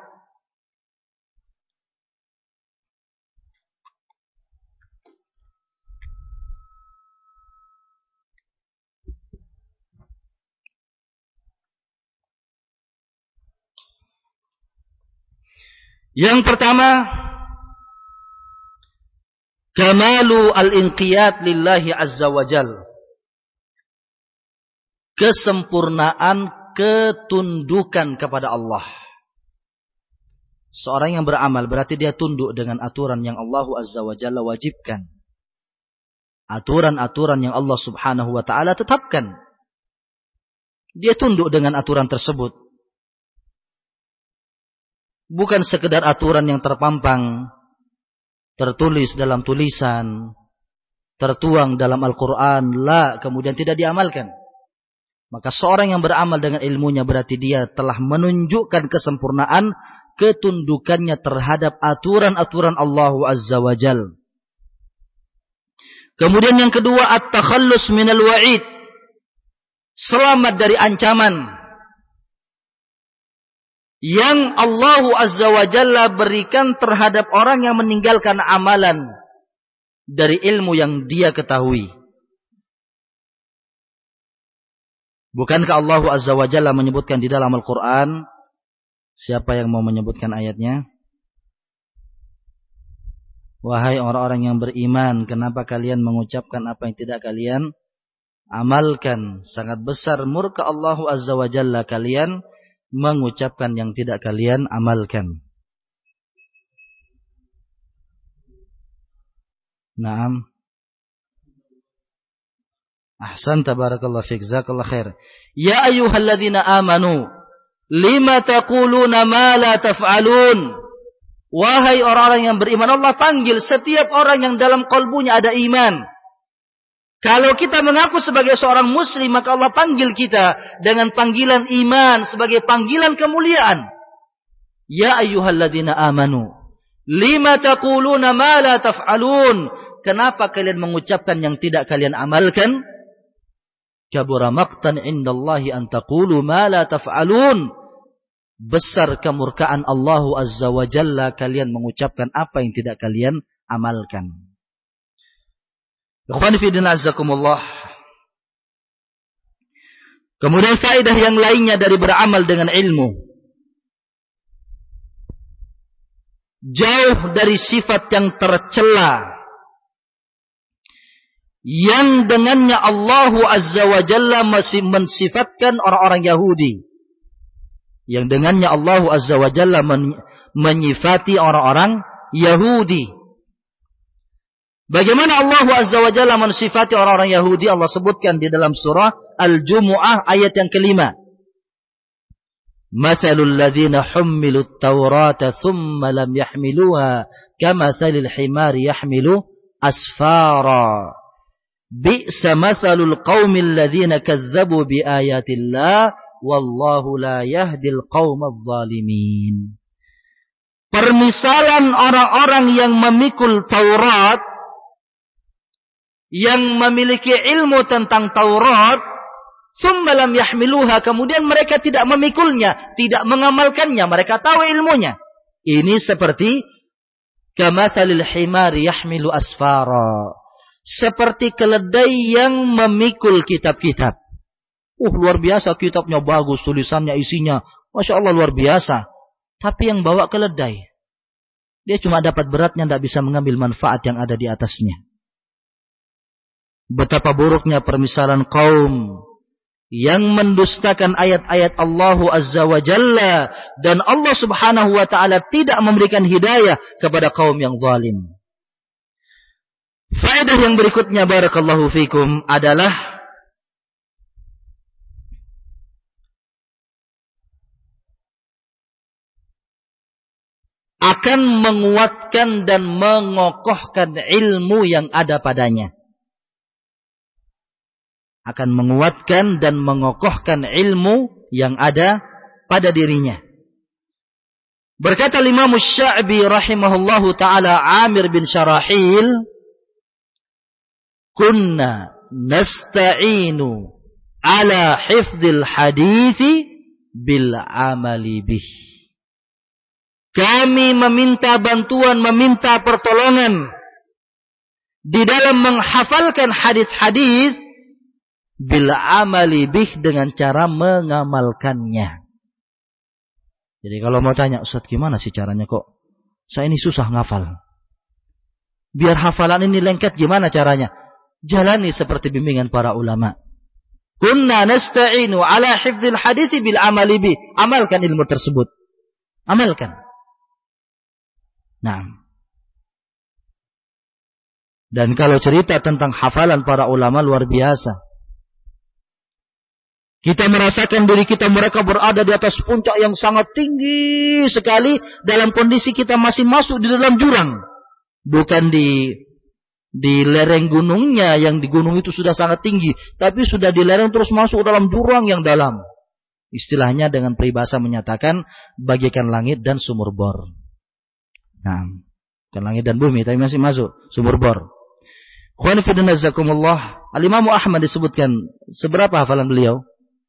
yang pertama, kamalu al-inqiyad lillahi azza wa jal. Kesempurnaan ketundukan kepada Allah. Seorang yang beramal berarti dia tunduk dengan aturan yang Allah azza wa jalla wajibkan. Aturan-aturan yang Allah subhanahu wa ta'ala tetapkan. Dia tunduk dengan aturan tersebut. Bukan sekedar aturan yang terpampang, tertulis dalam tulisan, tertuang dalam Al-Quran, kemudian tidak diamalkan. Maka seorang yang beramal dengan ilmunya berarti dia telah menunjukkan kesempurnaan ketundukannya terhadap aturan-aturan Allah Azza wa Jal. Kemudian yang kedua, at-takhallus minal wa'id. Selamat dari ancaman yang Allah Azza wa Jalla berikan terhadap orang yang meninggalkan amalan dari ilmu yang dia ketahui. Bukankah Allah Azza wa Jalla menyebutkan di dalam Al-Quran? Siapa yang mau menyebutkan ayatnya? Wahai orang-orang yang beriman, kenapa kalian mengucapkan apa yang tidak kalian amalkan? Sangat besar murka Allah Azza wa Jalla kalian mengucapkan yang tidak kalian amalkan. Naam. Ahsan, tabarakallah fiik, jazakallah khair. Ya ayyuhalladzina amanu, lima taquluna ma la taf'alun. Wahai orang-orang yang beriman, Allah panggil setiap orang yang dalam kalbunya ada iman. Kalau kita mengaku sebagai seorang muslim, maka Allah panggil kita dengan panggilan iman sebagai panggilan kemuliaan. Ya ayyuhalladzina amanu, lima taquluna ma la taf'alun. Kenapa kalian mengucapkan yang tidak kalian amalkan? Kabura maqtan indallahi an taqulu ma la taf'alun. Besar kemurkaan Allah Azza wa Jalla kalian mengucapkan apa yang tidak kalian amalkan. Ikhwani fi din azzakumullah. Kemudian faedah yang lainnya dari beramal dengan ilmu. Jauh dari sifat yang tercela yang dengannya Allah Azza wa Jalla masih mensifatkan orang-orang Yahudi. Yang dengannya Allah Azza wa Jalla menyifati orang-orang Yahudi. Bagaimana Allah Azza wa Jalla mensifati orang-orang Yahudi? Allah sebutkan di dalam surah Al-Jumu'ah ayat yang kelima. Mathalul ladzina hummilut Taurata thumma lam yahmiluha kamathalil himari yahmilu asfara. Bi'sa mathalul qaumil ladzina kadzdzabu biayatillah wallahu la yahdil qaumadz zalimin. Permisalan orang-orang yang memikul Taurat, yang memiliki ilmu tentang Taurat, tsumma lam yahmiluha, kemudian mereka tidak memikulnya, tidak mengamalkannya, mereka tahu ilmunya. Ini seperti kamathalil himari yahmilu asfara, seperti keledai yang memikul kitab-kitab. Luar biasa, kitabnya bagus, tulisannya, isinya, Masya Allah luar biasa. Tapi yang bawa keledai, dia cuma dapat beratnya, tidak bisa mengambil manfaat yang ada di atasnya. Betapa buruknya permisalan kaum yang mendustakan ayat-ayat Allah Azza wa Jalla, dan Allah Subhanahu wa taala tidak memberikan hidayah kepada kaum yang zalim. Faedah yang berikutnya barakallahu fikum adalah akan menguatkan dan mengokohkan ilmu yang ada padanya. Akan menguatkan dan mengokohkan ilmu yang ada pada dirinya. Berkata Imam Sya'bi rahimahullahu ta'ala Amir bin Syarahil, kunna nasta'inu ala hifdzil hadithi bil amali bih. Kami meminta bantuan, meminta pertolongan di dalam menghafalkan hadis-hadis bil amali bih, dengan cara mengamalkannya. Jadi kalau mau tanya, Ustaz gimana sih caranya, kok saya ini susah ngafal, biar hafalan ini lengket, gimana caranya? Jalani seperti bimbingan para ulama. Kunna nasta'inu ala hifdzil hadits bil amali bih. Amalkan ilmu tersebut. Amalkan. Nah. Dan kalau cerita tentang hafalan para ulama luar biasa. Kita merasakan diri kita, mereka berada di atas puncak yang sangat tinggi sekali, dalam kondisi kita masih masuk di dalam jurang. Bukan di lereng gunungnya, yang di gunung itu sudah sangat tinggi, tapi sudah di lereng terus masuk dalam jurang yang dalam. Istilahnya dengan peribahasa menyatakan bagaikan langit dan sumur bor. Nah, bukan langit dan bumi, tapi masih masuk sumur bor. Khwan fillah jazakumullah. Al-Imam Ahmad disebutkan seberapa hafalan beliau?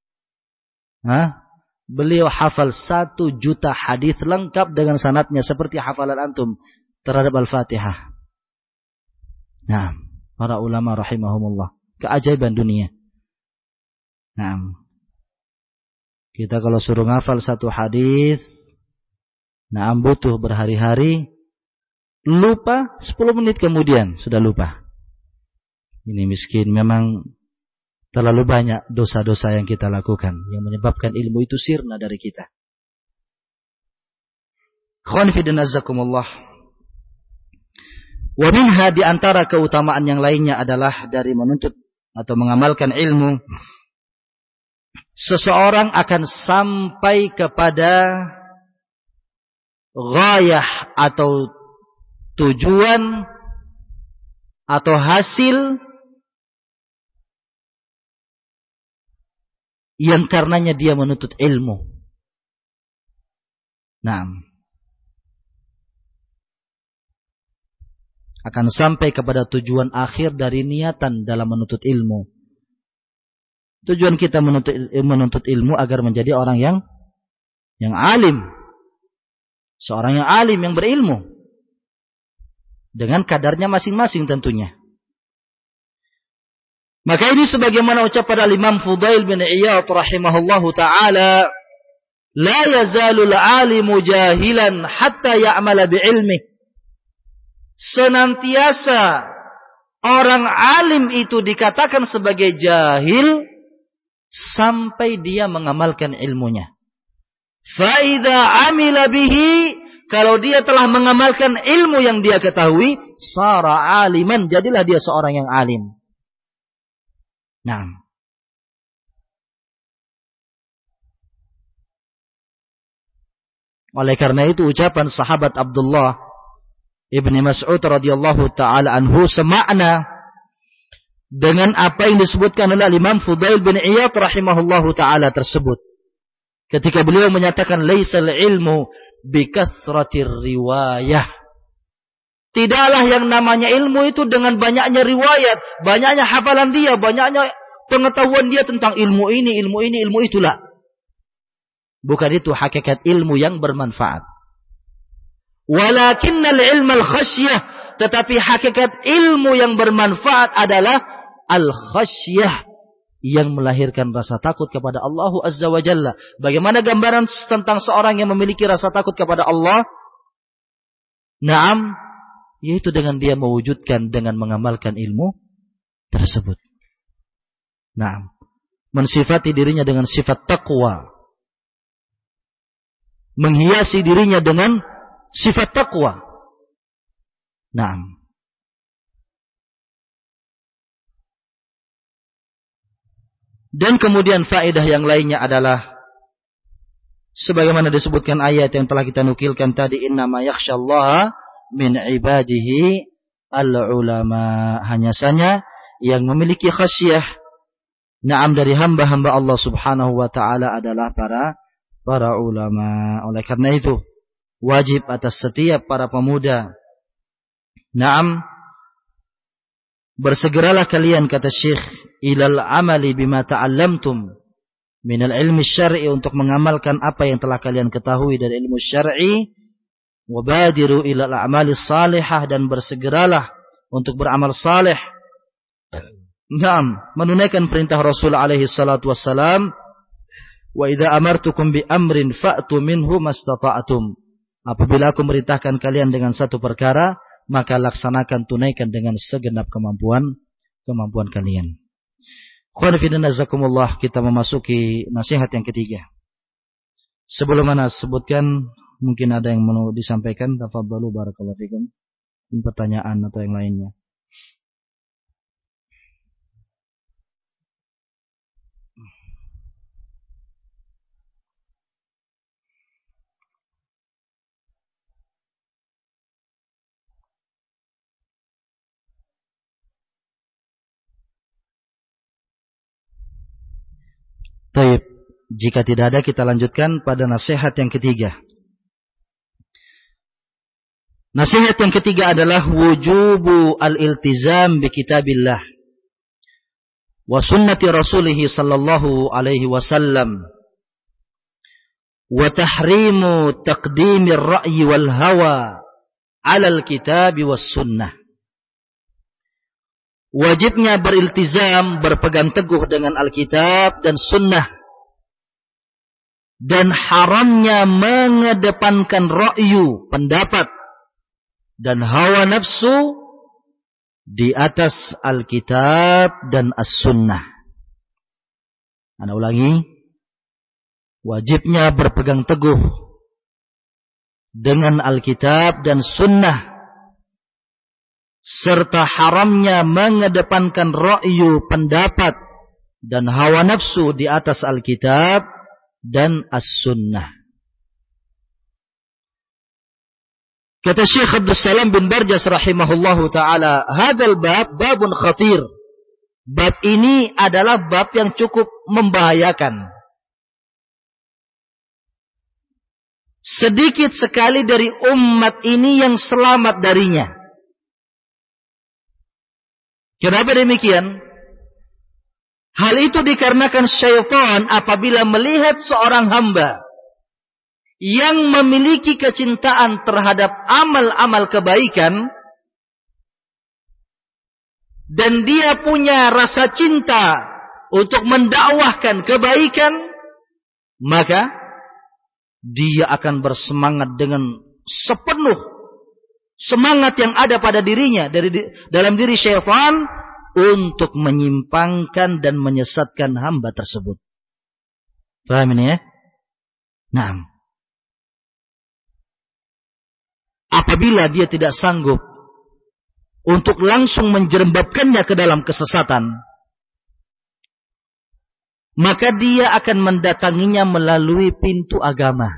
Beliau hafal 1 juta hadis lengkap dengan sanadnya seperti hafalan antum terhadap Al-Fatihah. Nah, para ulama rahimahumullah, keajaiban dunia. Nah, kita kalau suruh ngafal 1 hadis, nah butuh berhari-hari, lupa 10 menit kemudian sudah lupa. Ini miskin, memang terlalu banyak dosa-dosa yang kita lakukan yang menyebabkan ilmu itu sirna dari kita. Khwan fillah jazakumullah. Wa minha, di antara keutamaan yang lainnya adalah dari menuntut atau mengamalkan ilmu, seseorang akan sampai kepada ghayah atau tujuan atau hasil yang karenanya dia menuntut ilmu. Nah, akan sampai kepada tujuan akhir dari niatan dalam menuntut ilmu. Tujuan kita menuntut ilmu agar menjadi orang yang alim. Seorang yang alim, yang berilmu. Dengan kadarnya masing-masing tentunya. Maka ini sebagaimana ucap pada Imam Fudail bin Iyad rahimahullahu ta'ala, la yazalul alimu jahilan hatta ya'mala bi'ilmih. Senantiasa orang alim itu dikatakan sebagai jahil sampai dia mengamalkan ilmunya. Fa idza amila bihi, kalau dia telah mengamalkan ilmu yang dia ketahui, sara aliman, jadilah dia seorang yang alim. Nah, oleh karena itu ucapan sahabat Abdullah ibni Mas'ud radhiyallahu taala anhu semakna dengan apa yang disebutkan oleh Imam Fudail bin Iyad rahimahullahu taala tersebut. Ketika beliau menyatakan laisal ilmu bikasratir riwayah. Tidaklah yang namanya ilmu itu dengan banyaknya riwayat, banyaknya hafalan dia, banyaknya pengetahuan dia tentang ilmu ini, ilmu itulah. Bukan itu hakikat ilmu yang bermanfaat. Walakinnal ilmal khasyah, tetapi hakikat ilmu yang bermanfaat adalah al-khasyah, yang melahirkan rasa takut kepada Allah Azza wa Jalla. Bagaimana gambaran tentang seorang yang memiliki rasa takut kepada Allah? Naam, yaitu dengan dia mewujudkan dengan mengamalkan ilmu tersebut. Naam. mensifati dirinya dengan sifat taqwa, menghiasi dirinya dengan sifat taqwa. Naam. Dan kemudian faedah yang lainnya adalah sebagaimana disebutkan ayat yang telah kita nukilkan tadi, innama yakhsyallaha min ibadihi al-ulama. Hanya saja yang memiliki khasyah, na'am, dari hamba-hamba Allah Subhanahu wa taala adalah para ulama. Oleh karena itu wajib atas setiap para pemuda, na'am, bersegeralah kalian, kata Syekh, ilal amali bima ta'allamtum minal ilmi syar'i, untuk mengamalkan apa yang telah kalian ketahui dari ilmu syar'i. Wabadiru ilal a'mali salihah, dan bersegeralah untuk beramal saleh. Naam, menunaikan perintah Rasul alaihi salatu wassalam, wa idza amartukum bi amrin fa'tu minhu mastata'tum. Apabila aku merintahkan kalian dengan satu perkara, maka laksanakan, tunaikan dengan segenap kemampuan kalian. Khonifiddinazakumullah, kita memasuki nasihat yang ketiga. Sebelum ana sebutkan, mungkin ada yang mau disampaikan. Tafadhalu barakallahu fikum. Pertanyaan atau yang lainnya. Baik, jika tidak ada, kita lanjutkan pada nasihat yang ketiga. Nasihat yang ketiga adalah wujubu al-iltizam bi kitabillah wa sunnati rasulih sallallahu alaihi wasallam wa tahrimu taqdimir ra'yi wal hawa 'ala al-kitab was sunnah. Wajibnya beriltizam, berpegang teguh dengan Alkitab dan Sunnah, dan haramnya mengedepankan ra'yu, pendapat, dan hawa nafsu di atas Alkitab dan As-Sunnah. Ana ulangi, wajibnya berpegang teguh dengan Alkitab dan Sunnah, serta haramnya mengedepankan ra'yu, pendapat, dan hawa nafsu di atas Alkitab dan As-Sunnah. Kata Syekh Abdul Salam bin Barjas rahimahullahu ta'ala, hadal bab babun khatir. Bab ini adalah bab yang cukup membahayakan. Sedikit sekali dari umat ini yang selamat darinya. Kenapa demikian? Hal itu dikarenakan syaitan apabila melihat seorang hamba yang memiliki kecintaan terhadap amal-amal kebaikan, dan dia punya rasa cinta untuk mendakwahkan kebaikan, maka dia akan bersemangat dengan sepenuh semangat yang ada pada dirinya dalam diri syaitan untuk menyimpangkan dan menyesatkan hamba tersebut. Paham ini ya? Nah, apabila dia tidak sanggup untuk langsung menjerembabkannya ke dalam kesesatan, maka dia akan mendatanginya melalui pintu agama.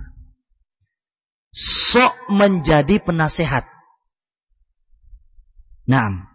Sok menjadi penasehat. Nah,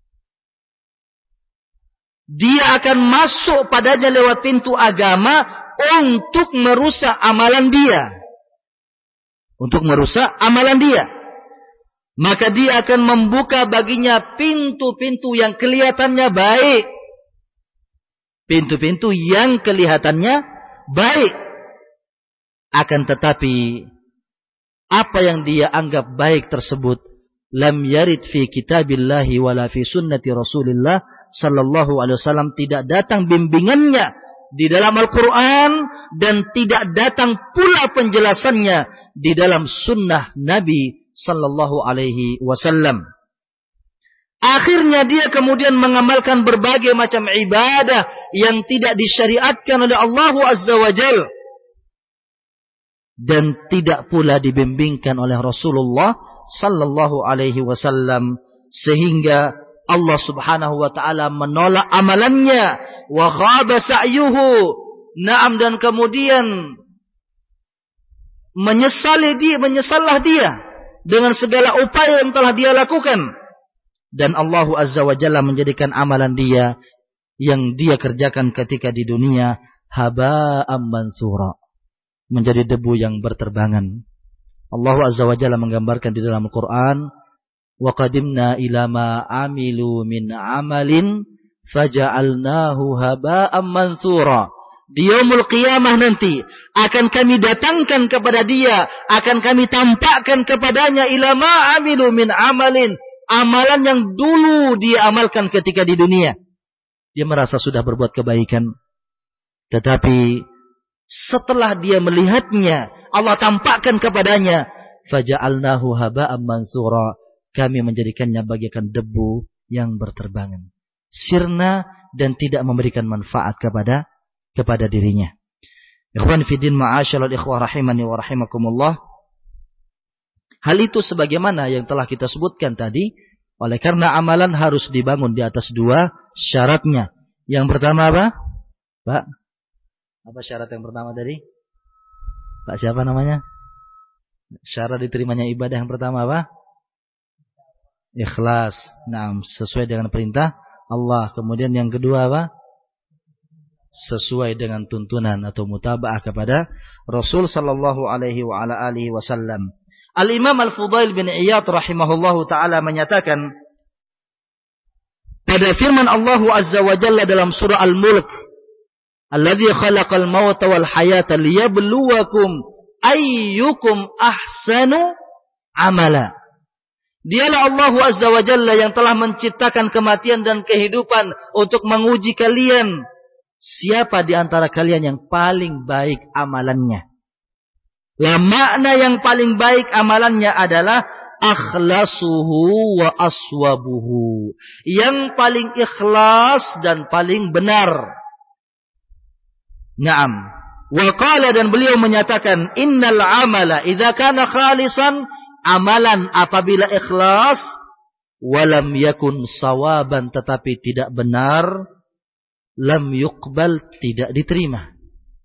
dia akan masuk padanya lewat pintu agama untuk merusak amalan dia. Untuk merusak amalan dia. Maka dia akan membuka baginya pintu-pintu yang kelihatannya baik. Pintu-pintu yang kelihatannya baik. Akan tetapi apa yang dia anggap baik tersebut lam yarid fi kitabillahi wala fi sunnati Rasulillah sallallahu alaihi wasallam, tidak datang bimbingannya di dalam Al-Quran dan tidak datang pula penjelasannya di dalam sunnah Nabi sallallahu alaihi wasallam. Akhirnya dia kemudian mengamalkan berbagai macam ibadah yang tidak disyariatkan oleh Allah Azza wa Jalla. Dan tidak pula dibimbingkan oleh Rasulullah sallallahu alaihi wasallam, sehingga Allah Subhanahu wa taala menolak amalannya, wa khaba sa'yuhu. Naam, dan kemudian menyesallah dia dengan segala upaya yang telah dia lakukan. Dan Allah Azza wa Jalla menjadikan amalan dia yang dia kerjakan ketika di dunia haba'an mansura, menjadi debu yang berterbangan. Allah Azza wa Jalla menggambarkan di dalam Al-Quran, wa qadimna ila ma amilu min amalin faja'alnahu haba'an mansura. Di yaumul qiyamah nanti akan kami datangkan kepada dia, akan kami tampakkan kepadanya ila ma amilu min amalin, amalan yang dulu dia amalkan ketika di dunia. Dia merasa sudah berbuat kebaikan, tetapi setelah dia melihatnya, Allah tampakkan kepadanya, faja'alnahu haba'an mansura, kami menjadikannya bagaikan debu yang berterbangan, sirna dan tidak memberikan manfaat kepada dirinya. Ikhwan fiddin ma'asyiral ikhwah rahimani wa rahimakumullah. Hal itu sebagaimana yang telah kita sebutkan tadi, oleh karena amalan harus dibangun di atas dua syaratnya. Yang pertama apa? Pak? Apa syarat yang pertama tadi? Pak siapa namanya? Syarat diterimanya ibadah yang pertama apa? Ikhlas. Nah, sesuai dengan perintah Allah. Kemudian yang kedua apa? Sesuai dengan tuntunan atau mutaba'ah kepada Rasul sallallahu alaihi wa ala alihi wasallam. Al-Imam Al-Fudail bin Iyad rahimahullahu taala menyatakan pada firman Allah Azza wa Jalla dalam surah Al-Mulk, alladzi khalaqal mauta wal hayata liyabluwakum ayyukum ahsanu amala. Dialah Allah Azza wa Jalla yang telah menciptakan kematian dan kehidupan untuk menguji kalian, siapa di antara kalian yang paling baik amalannya. Lah makna yang paling baik amalannya adalah akhlasuhu wa aswabuhu, yang paling ikhlas dan paling benar. Naam. Wa qala, dan beliau menyatakan, innal amala idza kana khalisan, amalan apabila ikhlas, walam yakun sawaban, tetapi tidak benar, lam yuqbal, tidak diterima.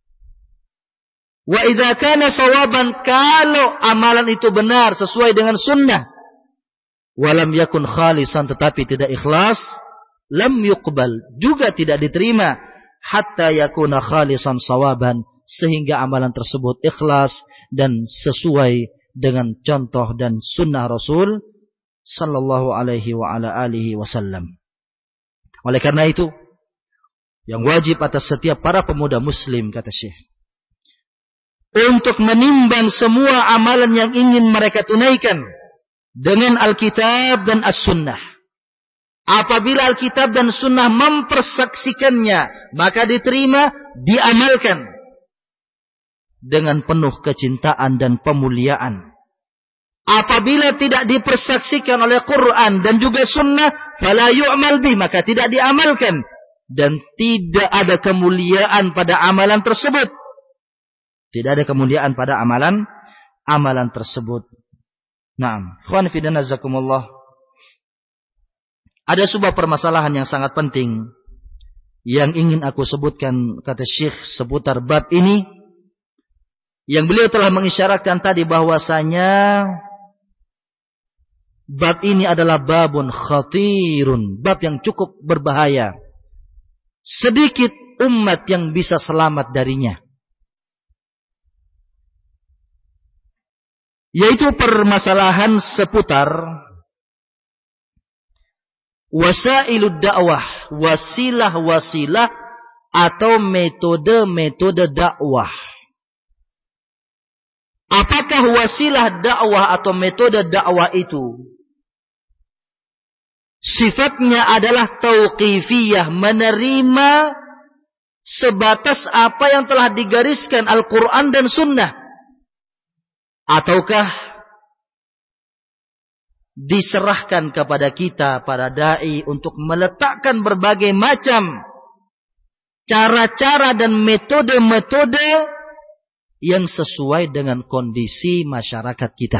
Wa idza kana sawaban, kalau amalan itu benar sesuai dengan sunnah, walam yakun khalisan, tetapi tidak ikhlas, lam yuqbal, juga tidak diterima, hatta yakuna khalisan sawaban, sehingga amalan tersebut ikhlas dan sesuai dengan contoh dan sunnah Rasul sallallahu alaihi wa ala alihi wasallam. Oleh karena itu, yang wajib atas setiap para pemuda muslim, kata Syekh, untuk menimbang semua amalan yang ingin mereka tunaikan dengan Alkitab dan As-Sunnah. Apabila Alkitab dan Sunnah mempersaksikannya, maka diterima, diamalkan dengan penuh kecintaan dan pemuliaan. Apabila tidak dipersaksikan oleh Quran dan juga Sunnah, fala yu'mal bih, maka tidak diamalkan, dan tidak ada kemuliaan pada amalan tersebut. Tidak ada kemuliaan pada amalan tersebut. Naam, ikhwan fillah jazakumullah. Ada sebuah permasalahan yang sangat penting yang ingin aku sebutkan, kata Syekh, seputar bab ini, yang beliau telah mengisyaratkan tadi bahwasanya bab ini adalah babun khatirun, bab yang cukup berbahaya. Sedikit umat yang bisa selamat darinya. Yaitu permasalahan seputar wasailud dakwah, wasilah-wasilah atau metode-metode dakwah. Apakah wasilah dakwah atau metode dakwah itu sifatnya adalah tauqifiyah, menerima sebatas apa yang telah digariskan Al-Quran dan Sunnah, ataukah diserahkan kepada kita para dai untuk meletakkan berbagai macam cara-cara dan metode-metode yang sesuai dengan kondisi masyarakat kita.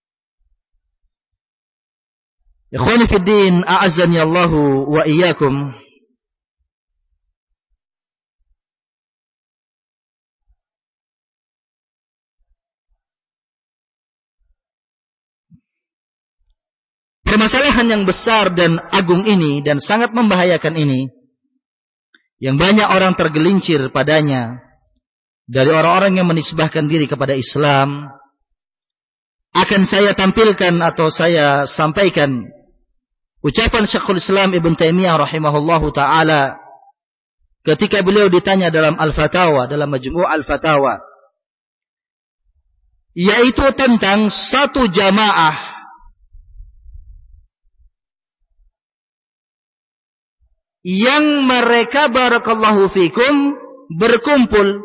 Ikhwani fid din, a'azzani Allahu wa iyyakum. Permasalahan yang besar dan agung ini dan sangat membahayakan ini, yang banyak orang tergelincir padanya dari orang-orang yang menisbahkan diri kepada Islam, akan saya tampilkan atau saya sampaikan ucapan Syekhul Islam Ibn Taimiyah rahimahullahu ta'ala ketika beliau ditanya dalam Al-Fatawa, dalam Majmu' Al-Fatawa, yaitu tentang satu jamaah yang mereka barakallahu fikum berkumpul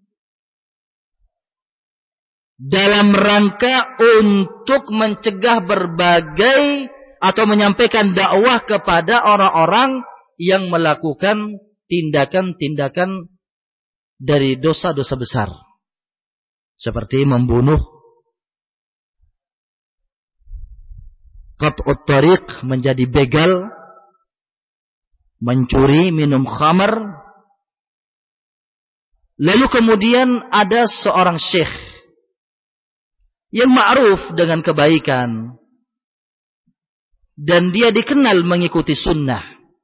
dalam rangka untuk mencegah berbagai atau menyampaikan dakwah kepada orang-orang yang melakukan tindakan-tindakan dari dosa-dosa besar seperti membunuh, qat'ut tariq, menjadi begal, mencuri, minum khamar. Lalu kemudian ada seorang syekh yang ma'ruf dengan kebaikan dan dia dikenal mengikuti sunnah.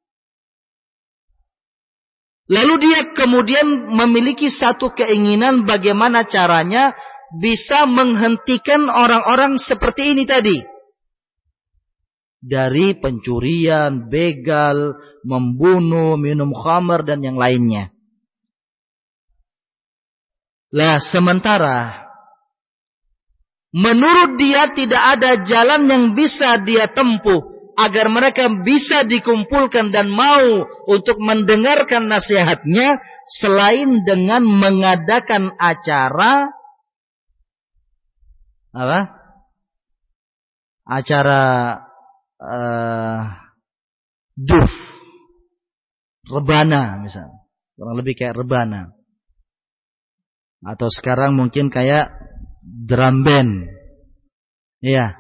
Lalu dia kemudian memiliki satu keinginan bagaimana caranya bisa menghentikan orang-orang seperti ini tadi, dari pencurian, begal, membunuh, minum khamar dan yang lainnya. Lah sementara menurut dia tidak ada jalan yang bisa dia tempuh agar mereka bisa dikumpulkan dan mau untuk mendengarkan nasihatnya selain dengan mengadakan acara apa? Acara duf, rebana misalnya, kurang lebih kayak rebana, atau sekarang mungkin kayak drum band, iya,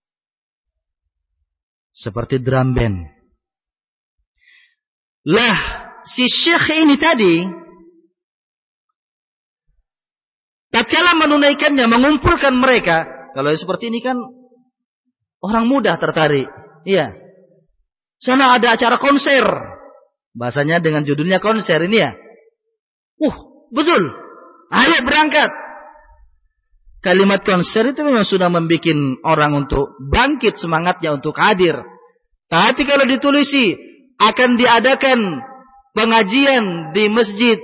seperti drum band. Lah si syekh ini tadi tatkala menunaikannya, mengumpulkan mereka, kalau seperti ini kan orang mudah tertarik. Iya. Sana ada acara konser. Bahasanya dengan judulnya konser ini ya. Betul. Ayo berangkat. Kalimat konser itu memang sudah membuat orang untuk bangkit semangatnya untuk hadir. Tapi kalau ditulisi akan diadakan pengajian di masjid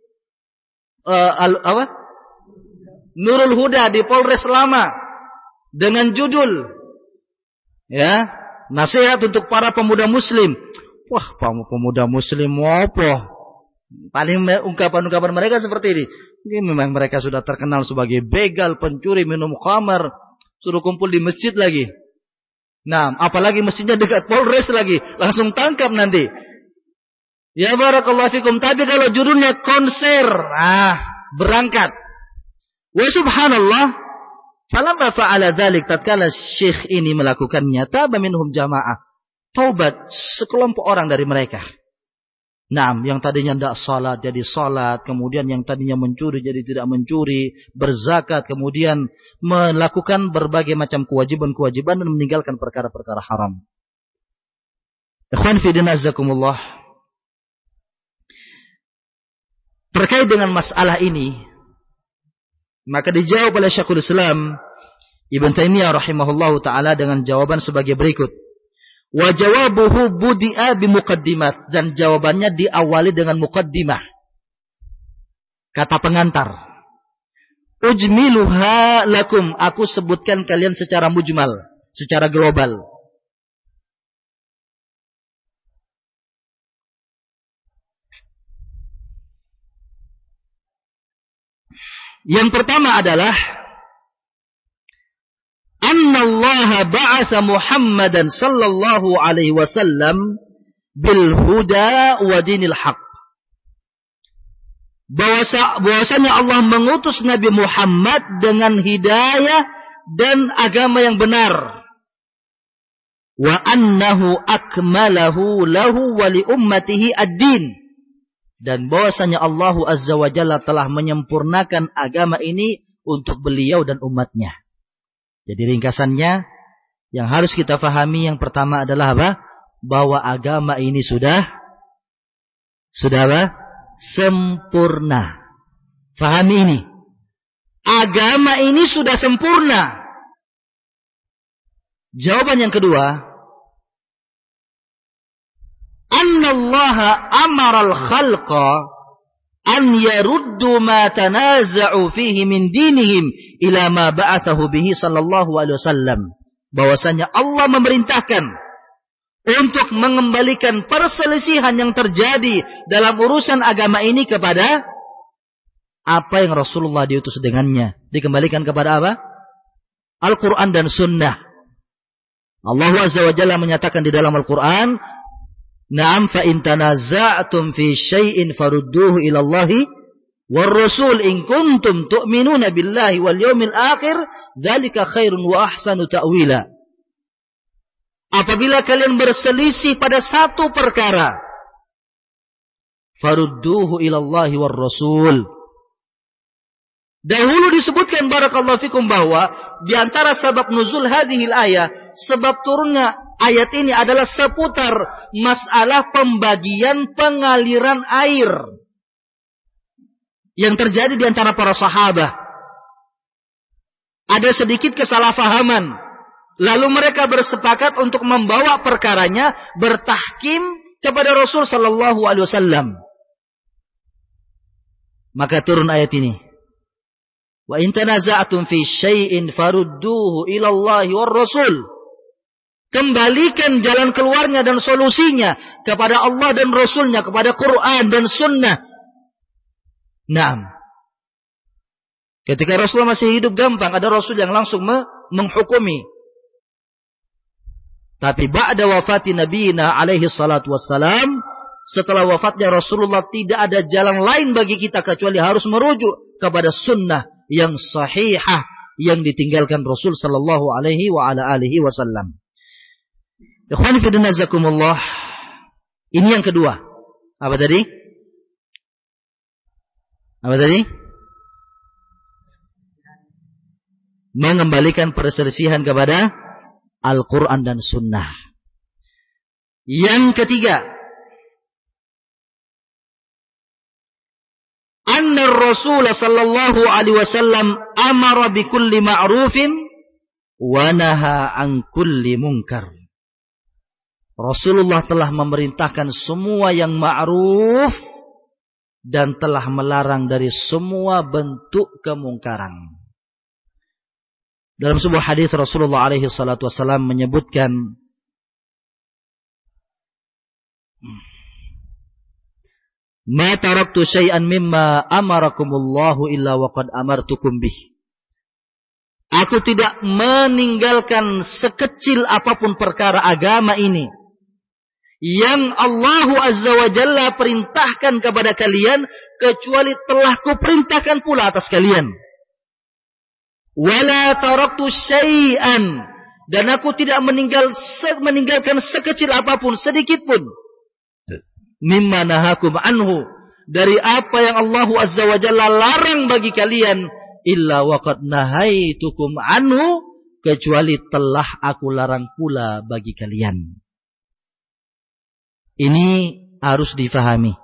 Nurul Huda di Polres Lama dengan judul nasihat untuk para pemuda muslim. Wah, pemuda muslim apa? Paling ungkapan-ungkapan mereka seperti ini. Ini memang mereka sudah terkenal sebagai begal, pencuri, minum khamar, suruh kumpul di masjid lagi. Nah, apalagi masjidnya dekat Polres lagi, langsung tangkap nanti. Ya barakallahu fikum. Tapi kalau judulnya konser, berangkat. Wa subhanallah, falamma fa'ala dzalik, tatkala syekh ini melakukannya, taba minhum jamaah, taubat sekelompok orang dari mereka. Naam, yang tadinya tidak salat jadi salat, kemudian yang tadinya mencuri jadi tidak mencuri, berzakat, kemudian melakukan berbagai macam kewajiban-kewajiban dan meninggalkan perkara-perkara haram. Ikhwan fi din azzakumullah. Terkait dengan masalah ini, maka dijawab oleh Syekhul Islam Ibn Taimiyah rahimahullahu ta'ala dengan jawaban sebagai berikut. Wa jawabuhu budi'a bimuqaddimat. Dan jawabannya diawali dengan muqaddimah. Kata pengantar. Ujmiluha lakum. Aku sebutkan kalian secara mujmal. Secara global. Yang pertama adalah Anna Allah Allah ba'atha Muhammadan sallallahu alaihi wasallam bil huda wa dinil haq. Bahwasanya Allah mengutus Nabi Muhammad dengan hidayah dan agama yang benar. Wa annahu akmalahu lahu wa li ummatihi ad-din. Dan bahwasanya Allah Azza wa Jalla telah menyempurnakan agama ini untuk beliau dan umatnya. Jadi ringkasannya yang harus kita fahami yang pertama adalah apa? Bahwa agama ini sudah apa? Sempurna. Fahami ini. Agama ini sudah sempurna. Jawaban yang kedua, annallaha amara al-khalqa an yaruddu ma tanaza'u fihi min dinihim ila ma ba'athahu bihi sallallahu alaihi wasallam. Bahwasanya Allah memerintahkan untuk mengembalikan perselisihan yang terjadi dalam urusan agama ini kepada apa yang Rasulullah diutus dengannya. Dikembalikan kepada apa? Al-Quran dan Sunnah. Allah Azza wa Jalla menyatakan di dalam Al-Quran, Naam fa in tanaza'tum fi syai'in farudduhu ila Allahi war Rasul in kuntum tu'minuna billahi wal yawmil akhir, dzalika khairun wa ahsanu ta'wila. Apabila kalian berselisih pada satu perkara, farudduhu ilallahi war rasul. Dahulu disebutkan barakallahu fikum bahwa di antara sebab nuzul hadhil ayah, sebab turunnya ayat ini adalah seputar masalah pembagian pengaliran air yang terjadi di antara para sahabat. Ada sedikit kesalahpahaman. Lalu mereka bersepakat untuk membawa perkaranya bertahkim kepada Rasul sallallahu alaihi wasallam. Maka turun ayat ini. Wa in tanaza'tum fi syai'in farudduhu ila Allahi war Rasul. Kembalikan jalan keluarnya dan solusinya kepada Allah dan Rasulnya, kepada Quran dan Sunnah. Naam. Ketika Rasulullah masih hidup gampang, ada Rasul yang langsung menghukumi. Tapi ba'da wafati Nabiina alaihi salatu wassalam, setelah wafatnya Rasulullah tidak ada jalan lain bagi kita kecuali harus merujuk kepada sunnah yang sahihah yang ditinggalkan Rasul sallallahu alaihi wa ala alihi wasallam. Ikhwan fillah nazakumullah. Ini yang kedua. Apa tadi? Apa tadi? Mengembalikan perselisihan kepada Al-Quran dan Sunnah. Yang ketiga, anna Rasul sallallahu alaihi wasallam amara bi kulli ma'rufin wa naha an kulli munkar. Rasulullah telah memerintahkan semua yang ma'ruf dan telah melarang dari semua bentuk kemungkaran. Dalam sebuah hadis Rasulullah alaihi salatu wasallam menyebutkan, ma taraktu syai'an mimma amarakumullahu illa waqad amartukum bih. Aku tidak meninggalkan sekecil apapun perkara agama ini yang Allah Azza wa Jalla perintahkan kepada kalian, kecuali telah kuperintahkan pula atas kalian. Wala taraktu syai'an, dan aku tidak meninggalkan sekecil apapun, sedikit pun, mimma nahakum anhu, dari apa yang Allah Azza wa Jalla larang bagi kalian, illa waqad nahaitukum anhu, kecuali telah aku larang pula bagi kalian. Ini harus difahami.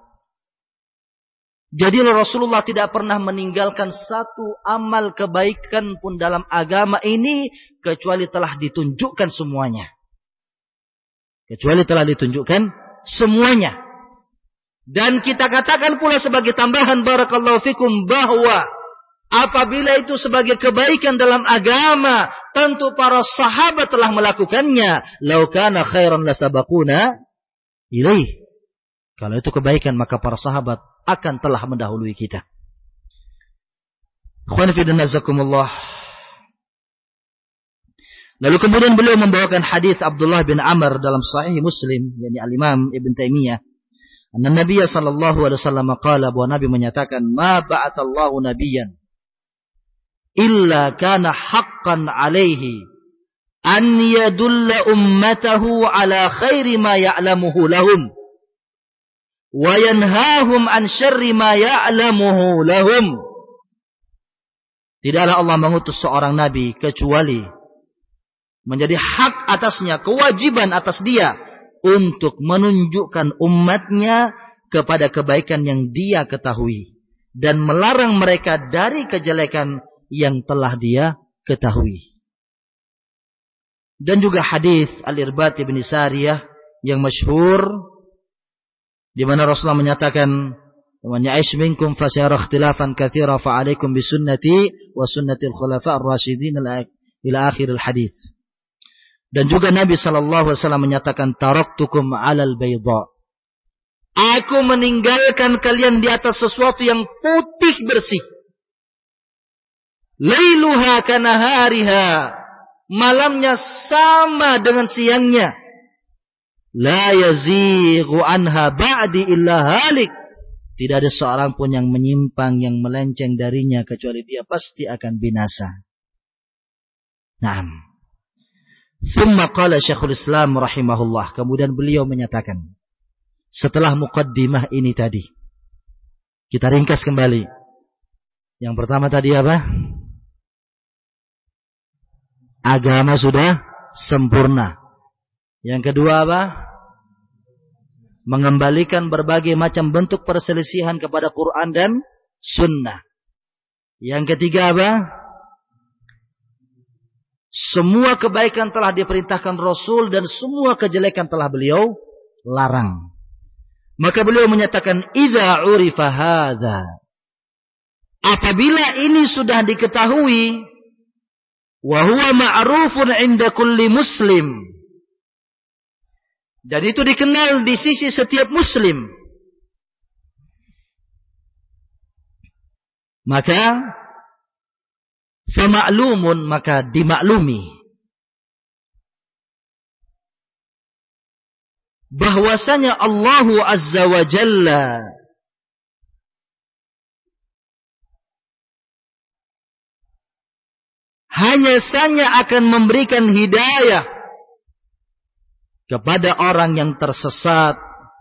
Jadi Rasulullah tidak pernah meninggalkan satu amal kebaikan pun dalam agama ini, kecuali telah ditunjukkan semuanya. Kecuali telah ditunjukkan semuanya. Dan kita katakan pula sebagai tambahan barakallahu fikum bahwa apabila itu sebagai kebaikan dalam agama, tentu para sahabat telah melakukannya. Lau kana khairan lasabaquna ilaih. Kalau itu kebaikan, maka para sahabat akan telah mendahului kita. Ikhwan fillah nazakumullah. Lalu kemudian beliau membawakan hadis Abdullah bin Amr dalam Sahih Muslim, yakni Al-Imam Ibn Taimiyah. Anna Nabiya sallallahu alaihi wasallam qala, bahwa Nabi menyatakan, "Ma ba'atallahu nabiyyan illa kana haqqan 'alaihi an yadulla ummatahu ala khairi ma ya'lamuhu lahum wa yanhahum an syarri ma ya'lamuhu lahum." Tidaklah Allah mengutus seorang nabi kecuali menjadi hak atasnya, kewajiban atas dia untuk menunjukkan umatnya kepada kebaikan yang dia ketahui dan melarang mereka dari kejelekan yang telah dia ketahui. Dan juga hadis Al-Irbad bin Sariyah yang masyhur, di mana Rasulullah menyatakan, "Man ya'ish minkum fasayara ikhtilafan katsira fa 'alaikum bisunnati wa sunnatil khulafa ar-rasyidin" ila akhir hadis. Dan juga Nabi sallallahu alaihi wasallam menyatakan, "Taraktukum 'alal bayda." Aku meninggalkan kalian di atas sesuatu yang putih bersih. Lailuha kanahariha. Malamnya sama dengan siangnya. La yazighu anha ba'di illa halik. Tidak ada seorang pun yang menyimpang, yang melenceng darinya, kecuali dia pasti akan binasa. Naam. Thumma qala Syekhul Islam rahimahullah. Kemudian beliau menyatakan, setelah muqaddimah ini tadi, kita ringkas kembali. Yang pertama tadi apa? Agama sudah sempurna. Yang kedua apa? Mengembalikan berbagai macam bentuk perselisihan kepada Quran dan Sunnah. Yang ketiga apa? Semua kebaikan telah diperintahkan Rasul dan semua kejelekan telah beliau larang. Maka beliau menyatakan, "Idza urifa hadza." Apabila ini sudah diketahui, wa huwa ma'rufun 'inda kulli muslim. Dan itu dikenal di sisi setiap muslim. Maka fama'lumun, maka dimaklumi bahwasanya Allah Azza wa Jalla hanya saja akan memberikan hidayah kepada orang yang tersesat,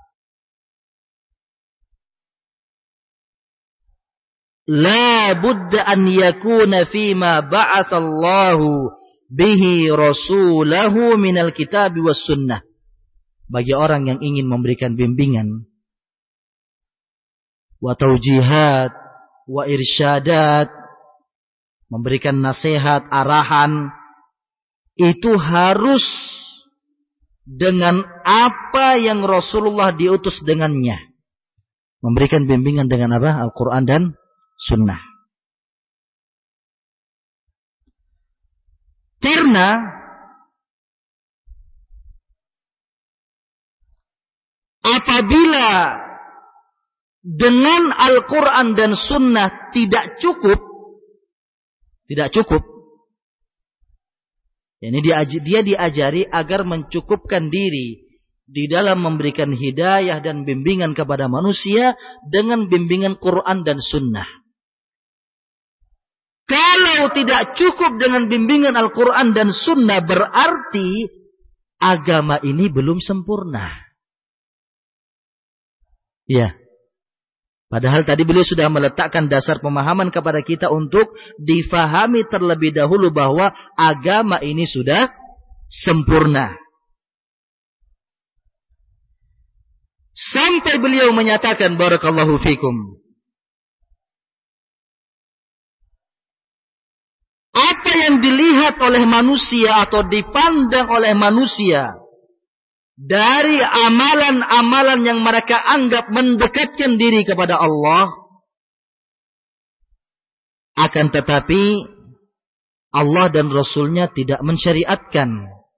la budda an yakuna fima ba'athallahu bihi rasulahu minal kitab was sunnah. Bagi orang yang ingin memberikan bimbingan, wa taujihat, wa irsyadat, memberikan nasihat, arahan, itu harus dengan apa yang Rasulullah diutus dengannya. Memberikan bimbingan dengan apa? Al-Quran dan Sunnah. Karena apabila dengan Al-Quran dan Sunnah tidak cukup, ini dia diajari agar mencukupkan diri di dalam memberikan hidayah dan bimbingan kepada manusia dengan bimbingan Quran dan Sunnah. Kalau tidak cukup dengan bimbingan Al-Quran dan Sunnah, berarti agama ini belum sempurna. Ya. Padahal tadi beliau sudah meletakkan dasar pemahaman kepada kita untuk difahami terlebih dahulu bahwa agama ini sudah sempurna. Sampai beliau menyatakan, barakallahu fikum, apa yang dilihat oleh manusia atau dipandang oleh manusia dari amalan-amalan yang mereka anggap mendekatkan diri kepada Allah, akan tetapi Allah dan Rasulnya tidak mensyariatkan,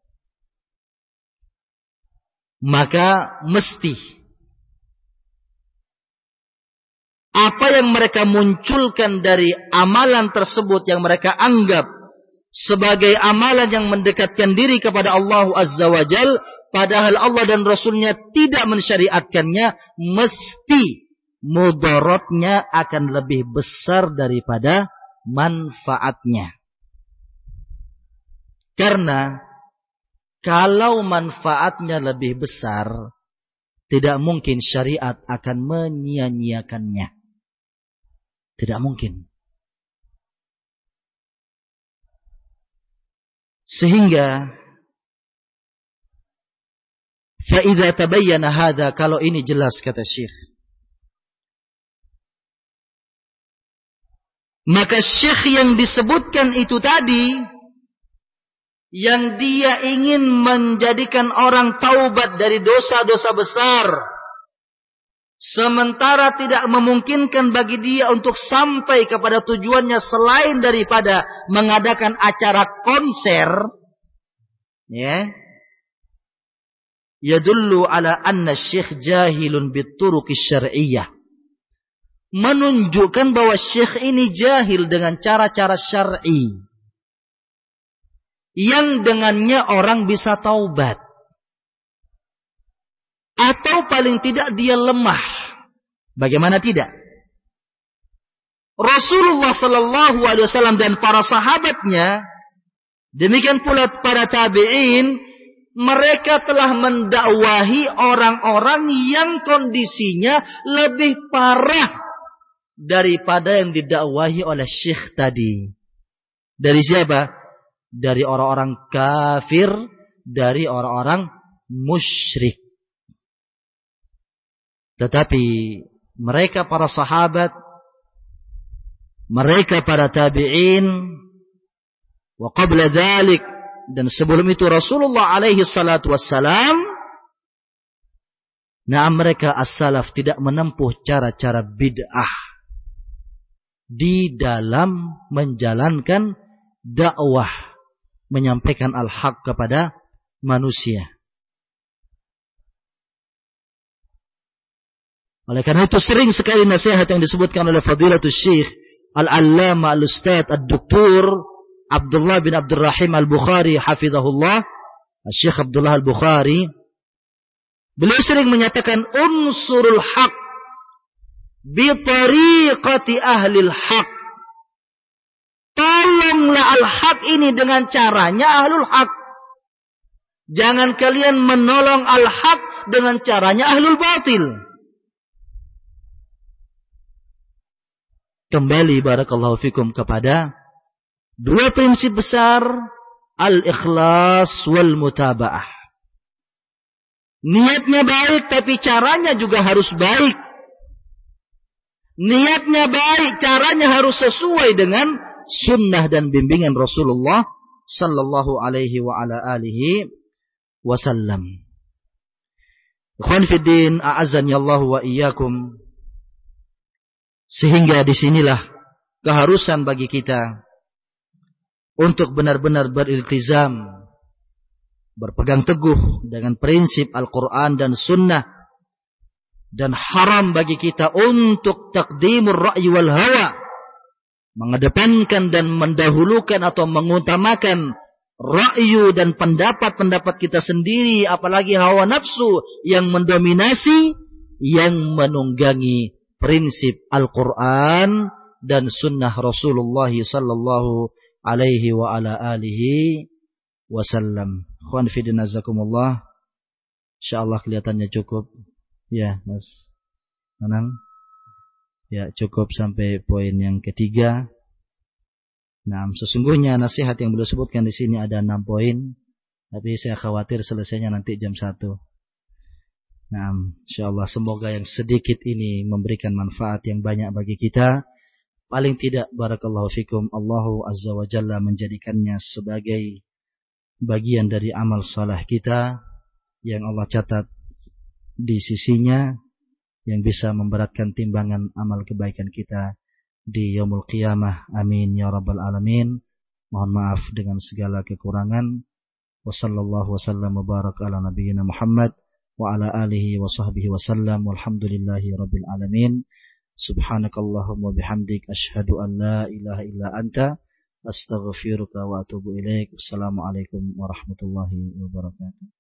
maka mesti apa yang mereka munculkan dari amalan tersebut yang mereka anggap sebagai amalan yang mendekatkan diri kepada Allah Azza wa Jal, padahal Allah dan Rasulnya tidak mensyariatkannya, mesti mudaratnya akan lebih besar daripada manfaatnya. Karena kalau manfaatnya lebih besar, tidak mungkin syariat akan menyia-nyiakannya. Tidak mungkin. Sehingga فَإِذَا تَبَيَّنَ هَذَا, kalau ini jelas kata Syekh, maka Syekh yang disebutkan itu tadi, yang dia ingin menjadikan orang taubat dari dosa-dosa besar, sementara tidak memungkinkan bagi dia untuk sampai kepada tujuannya selain daripada mengadakan acara konser, ya, yadullu ala anna syekh jahilun bituruqi syar'iyyah, menunjukkan bahwa syekh ini jahil dengan cara-cara syar'i yang dengannya orang bisa taubat, atau paling tidak dia lemah. Bagaimana tidak? Rasulullah sallallahu alaihi wasallam dan para sahabatnya, demikian pula para tabi'in, mereka telah mendakwahi orang-orang yang kondisinya lebih parah daripada yang didakwahi oleh syekh tadi. Dari siapa? Dari orang-orang kafir, dari orang-orang musyrik. Tetapi mereka para sahabat, mereka para tabi'in, wa qabla dzalik, dan sebelum itu Rasulullah alaihi salatu wassalam, nah mereka as-salaf tidak menempuh cara-cara bid'ah di dalam menjalankan dakwah, menyampaikan al-haq kepada manusia. Oleh karena itu sering sekali nasihat yang disebutkan oleh Fadilatul Syekh Al-Allama Al-Ustadz Ad-Doktor Abdullah bin Abdurrahim Al-Bukhari hafizahullah, Syekh Abdullah Al-Bukhari, beliau sering menyatakan unsurul haq bi tariqati ahlil haq. Tolonglah al-haq ini dengan caranya ahlul haq. Jangan kalian menolong al-haq dengan caranya ahlul batil. Kembali barakallahu fikum kepada dua prinsip besar, al-ikhlas wal mutaba'ah. Niatnya baik tapi caranya juga harus baik. Niatnya baik, caranya harus sesuai dengan sunnah dan bimbingan Rasulullah sallallahu alaihi wa ala alihi wasallam. Ikhwan fiddin, a'azzani Allah wa iyyakum. Sehingga disinilah keharusan bagi kita untuk benar-benar beriltizam, berpegang teguh dengan prinsip Al-Quran dan Sunnah, dan haram bagi kita untuk taqdimur ra'yi wal hawa, mengedepankan dan mendahulukan atau mengutamakan ra'yu dan pendapat-pendapat kita sendiri, apalagi hawa nafsu yang mendominasi, yang menunggangi prinsip Al-Quran dan Sunnah Rasulullah sallallahu alaihi wa ala alihi wasallam. Khwan fidin azakumullah. InsyaAllah kelihatannya cukup. Ya Mas Nanang. Ya cukup sampai poin yang ketiga. Nah, sesungguhnya nasihat yang beliau sebutkan di sini ada 6 poin. Tapi saya khawatir selesainya nanti jam 1. Nah, insyaallah semoga yang sedikit ini memberikan manfaat yang banyak bagi kita. Paling tidak barakallahu fikum, Allahu azza wa jalla menjadikannya sebagai bagian dari amal salah kita yang Allah catat di sisinya, yang bisa memberatkan timbangan amal kebaikan kita di yaumul qiyamah. Amin ya rabbal alamin. Mohon maaf dengan segala kekurangan. Wassallallahu wasallam wa baraka ala nabiyyina Muhammad wa ala alihi wa sahbihi wa sallam, walhamdulillahi rabbil alamin. Subhanakallahumma bihamdik, asyhadu an la ilaha illa anta, astaghfiruka wa atubu ilaik. Assalamualaikum warahmatullahi wabarakatuh.